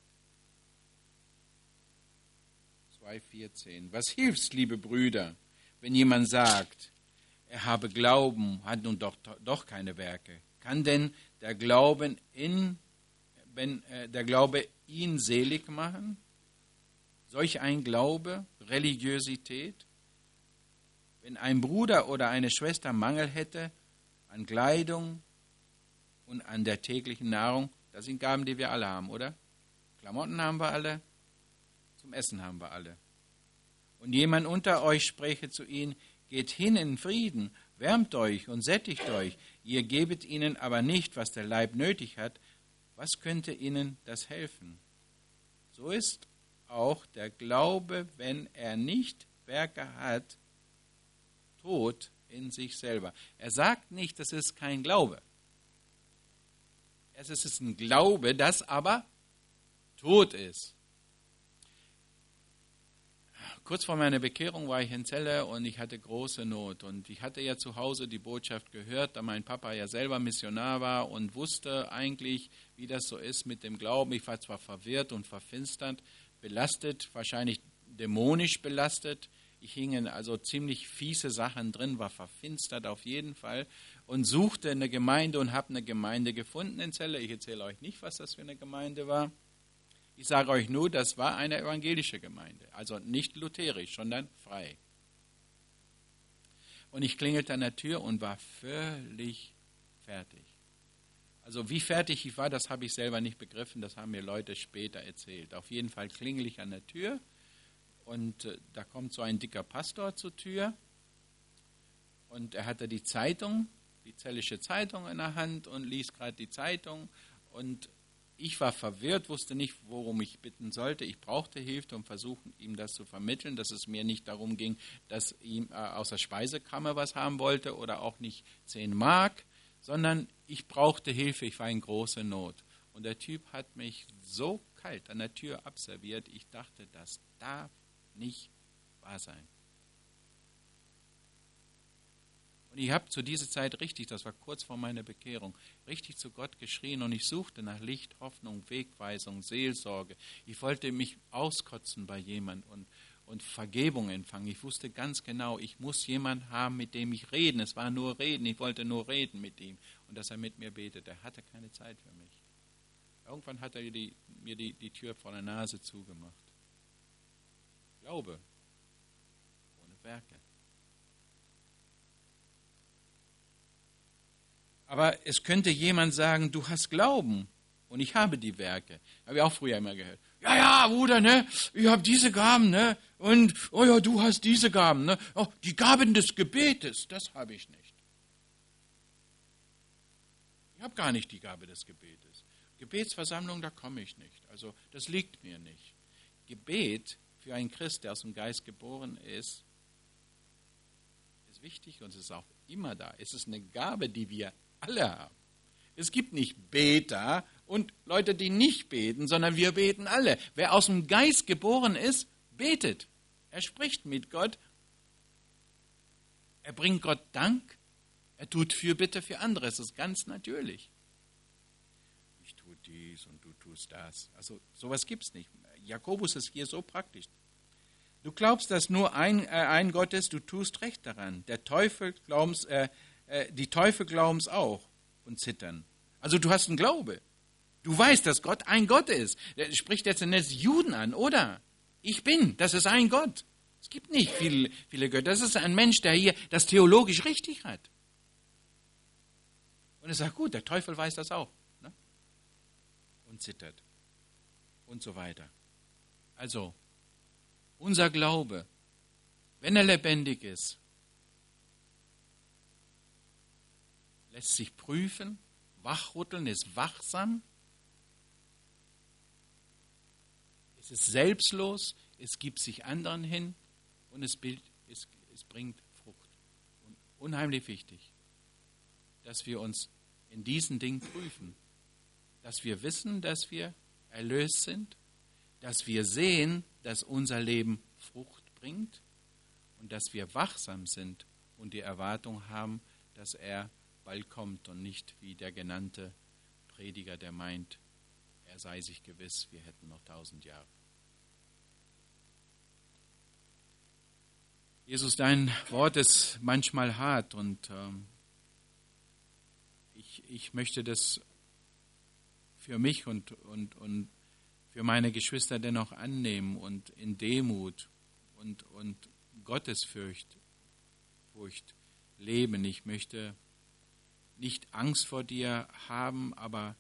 2,14. Was hilft's, liebe Brüder, wenn jemand sagt, er habe Glauben, hat nun doch keine Werke? Kann denn der Glaube ihn selig machen? Solch ein Glaube, Religiosität, wenn ein Bruder oder eine Schwester Mangel hätte an Kleidung und an der täglichen Nahrung, das sind Gaben, die wir alle haben, oder? Klamotten haben wir alle, zum Essen haben wir alle. Und jemand unter euch spräche zu ihnen, geht hin in Frieden, wärmt euch und sättigt euch, ihr gebet ihnen aber nicht, was der Leib nötig hat, was könnte ihnen das helfen? So ist auch der Glaube, wenn er nicht Werke hat, tot in sich selber. Er sagt nicht, das ist kein Glaube. Es ist ein Glaube, das aber tot ist. Kurz vor meiner Bekehrung war ich in Celle und ich hatte große Not. Und ich hatte ja zu Hause die Botschaft gehört, da mein Papa ja selber Missionar war und wusste eigentlich, wie das so ist mit dem Glauben. Ich war zwar verwirrt und verfinstert, belastet, wahrscheinlich dämonisch belastet. Ich hing in also ziemlich fiese Sachen drin, war verfinstert auf jeden Fall. und suchte eine Gemeinde und habe eine Gemeinde gefunden in Celle. Ich erzähle euch nicht, was das für eine Gemeinde war. Ich sage euch nur, das war eine evangelische Gemeinde, also nicht lutherisch, sondern frei. Und ich klingelte an der Tür und war völlig fertig. Also wie fertig ich war, das habe ich selber nicht begriffen, das haben mir Leute später erzählt. Auf jeden Fall klingel ich an der Tür und da kommt so ein dicker Pastor zur Tür und er hatte die Zeitung, die Zellische Zeitung in der Hand und liest gerade die Zeitung und ich war verwirrt, wusste nicht, worum ich bitten sollte. Ich brauchte Hilfe und versuchte ihm das zu vermitteln, dass es mir nicht darum ging, dass ihm aus der Speisekammer was haben wollte oder auch nicht 10 Mark, sondern ich brauchte Hilfe, ich war in großer Not. Und der Typ hat mich so kalt an der Tür abserviert, ich dachte, das darf nicht wahr sein. Und ich habe zu dieser Zeit richtig, das war kurz vor meiner Bekehrung, richtig zu Gott geschrien und ich suchte nach Licht, Hoffnung, Wegweisung, Seelsorge. Ich wollte mich auskotzen bei jemandem und Vergebung empfangen. Ich wusste ganz genau, ich muss jemanden haben, mit dem ich reden. Es war nur Reden, ich wollte nur reden mit ihm und dass er mit mir betet. Er hatte keine Zeit für mich. Irgendwann hat er mir die Tür vor der Nase zugemacht. Glaube ohne Werke. Aber es könnte jemand sagen, du hast Glauben und ich habe die Werke. Habe ich auch früher immer gehört. Ja, ja, Bruder, ne? Ich habe diese Gaben, ne? Und, oh ja, du hast diese Gaben, ne? Oh, die Gaben des Gebetes, das habe ich nicht. Ich habe gar nicht die Gabe des Gebetes. Gebetsversammlung, da komme ich nicht. Also, das liegt mir nicht. Gebet für einen Christ, der aus dem Geist geboren ist wichtig und es ist auch immer da. Es ist eine Gabe, die wir alle haben. Es gibt nicht Beter und Leute, die nicht beten, sondern wir beten alle. Wer aus dem Geist geboren ist, betet. Er spricht mit Gott. Er bringt Gott Dank. Er tut Fürbitte für andere. Es ist ganz natürlich. Ich tue dies und du tust das. Also sowas gibt es nicht. Jakobus ist hier so praktisch. Du glaubst, dass nur ein Gott ist, du tust recht daran. Die Teufel glauben es auch und zittern. Also du hast einen Glaube. Du weißt, dass Gott ein Gott ist. Der spricht jetzt den Juden an, oder? Ich bin, das ist ein Gott. Es gibt nicht viele Götter. Das ist ein Mensch, der hier das theologisch richtig hat. Und er sagt, gut, der Teufel weiß das auch. Ne? Und zittert. Und so weiter. Also, unser Glaube, wenn er lebendig ist, lässt sich prüfen, wachrütteln, ist wachsam, es ist selbstlos, es gibt sich anderen hin und es bringt Frucht. Und unheimlich wichtig, dass wir uns in diesen Dingen prüfen, dass wir wissen, dass wir erlöst sind, dass wir sehen, dass unser Leben Frucht bringt und dass wir wachsam sind und die Erwartung haben, dass er bald kommt und nicht wie der genannte Prediger, der meint, er sei sich gewiss, wir hätten noch 1000 Jahre. Jesus, dein Wort ist manchmal hart und ich möchte das für mich und für meine Geschwister dennoch annehmen und in Demut und Gottesfurcht leben. Ich möchte nicht Angst vor dir haben, aber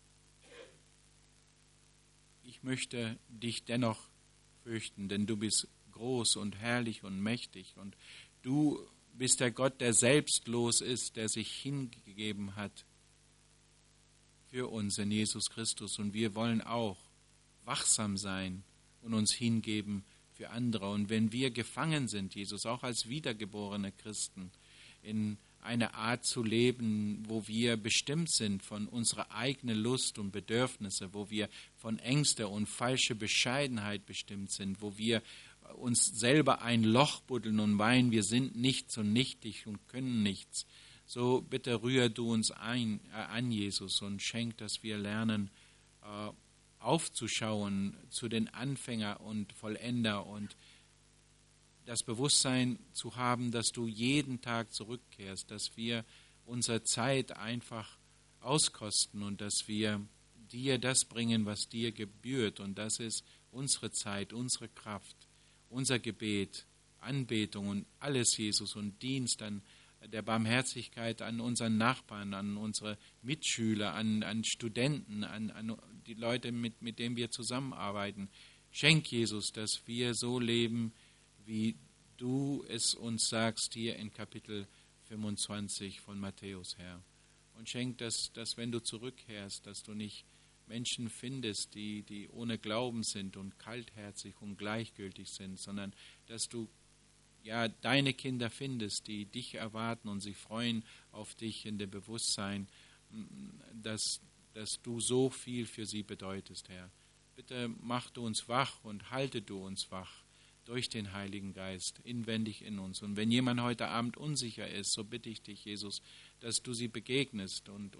ich möchte dich dennoch fürchten, denn du bist groß und herrlich und mächtig und du bist der Gott, der selbstlos ist, der sich hingegeben hat für uns in Jesus Christus und wir wollen auch wachsam sein und uns hingeben für andere. Und wenn wir gefangen sind, Jesus, auch als wiedergeborene Christen, in eine Art zu leben, wo wir bestimmt sind von unserer eigenen Lust und Bedürfnisse, wo wir von Ängste und falscher Bescheidenheit bestimmt sind, wo wir uns selber ein Loch buddeln und weinen, wir sind nichts und nichtig und können nichts. So bitte rühr du uns an, Jesus, und schenk, dass wir lernen, aufzuschauen zu den Anfänger und Vollender und das Bewusstsein zu haben, dass du jeden Tag zurückkehrst, dass wir unsere Zeit einfach auskosten und dass wir dir das bringen, was dir gebührt. Und das ist unsere Zeit, unsere Kraft, unser Gebet, Anbetung und alles, Jesus, und Dienst an der Barmherzigkeit an unseren Nachbarn, an unsere Mitschüler, an Studenten, an die Leute, mit denen wir zusammenarbeiten. Schenk, Jesus, dass wir so leben, wie du es uns sagst hier in Kapitel 25 von Matthäus, Herr. Und schenk, dass wenn du zurückkehrst, dass du nicht Menschen findest, die ohne Glauben sind und kaltherzig und gleichgültig sind, sondern dass du deine Kinder findest, die dich erwarten und sich freuen auf dich in dem Bewusstsein, dass du so viel für sie bedeutest, Herr. Bitte mach du uns wach und halte du uns wach durch den Heiligen Geist inwendig in uns. Und wenn jemand heute Abend unsicher ist, so bitte ich dich, Jesus, dass du sie begegnest und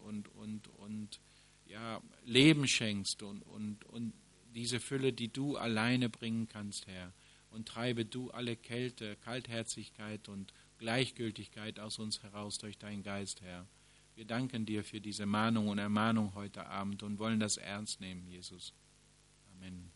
Leben schenkst und diese Fülle, die du alleine bringen kannst, Herr. Und treibe du alle Kälte, Kaltherzigkeit und Gleichgültigkeit aus uns heraus durch deinen Geist, Herr. Wir danken dir für diese Mahnung und Ermahnung heute Abend und wollen das ernst nehmen, Jesus. Amen.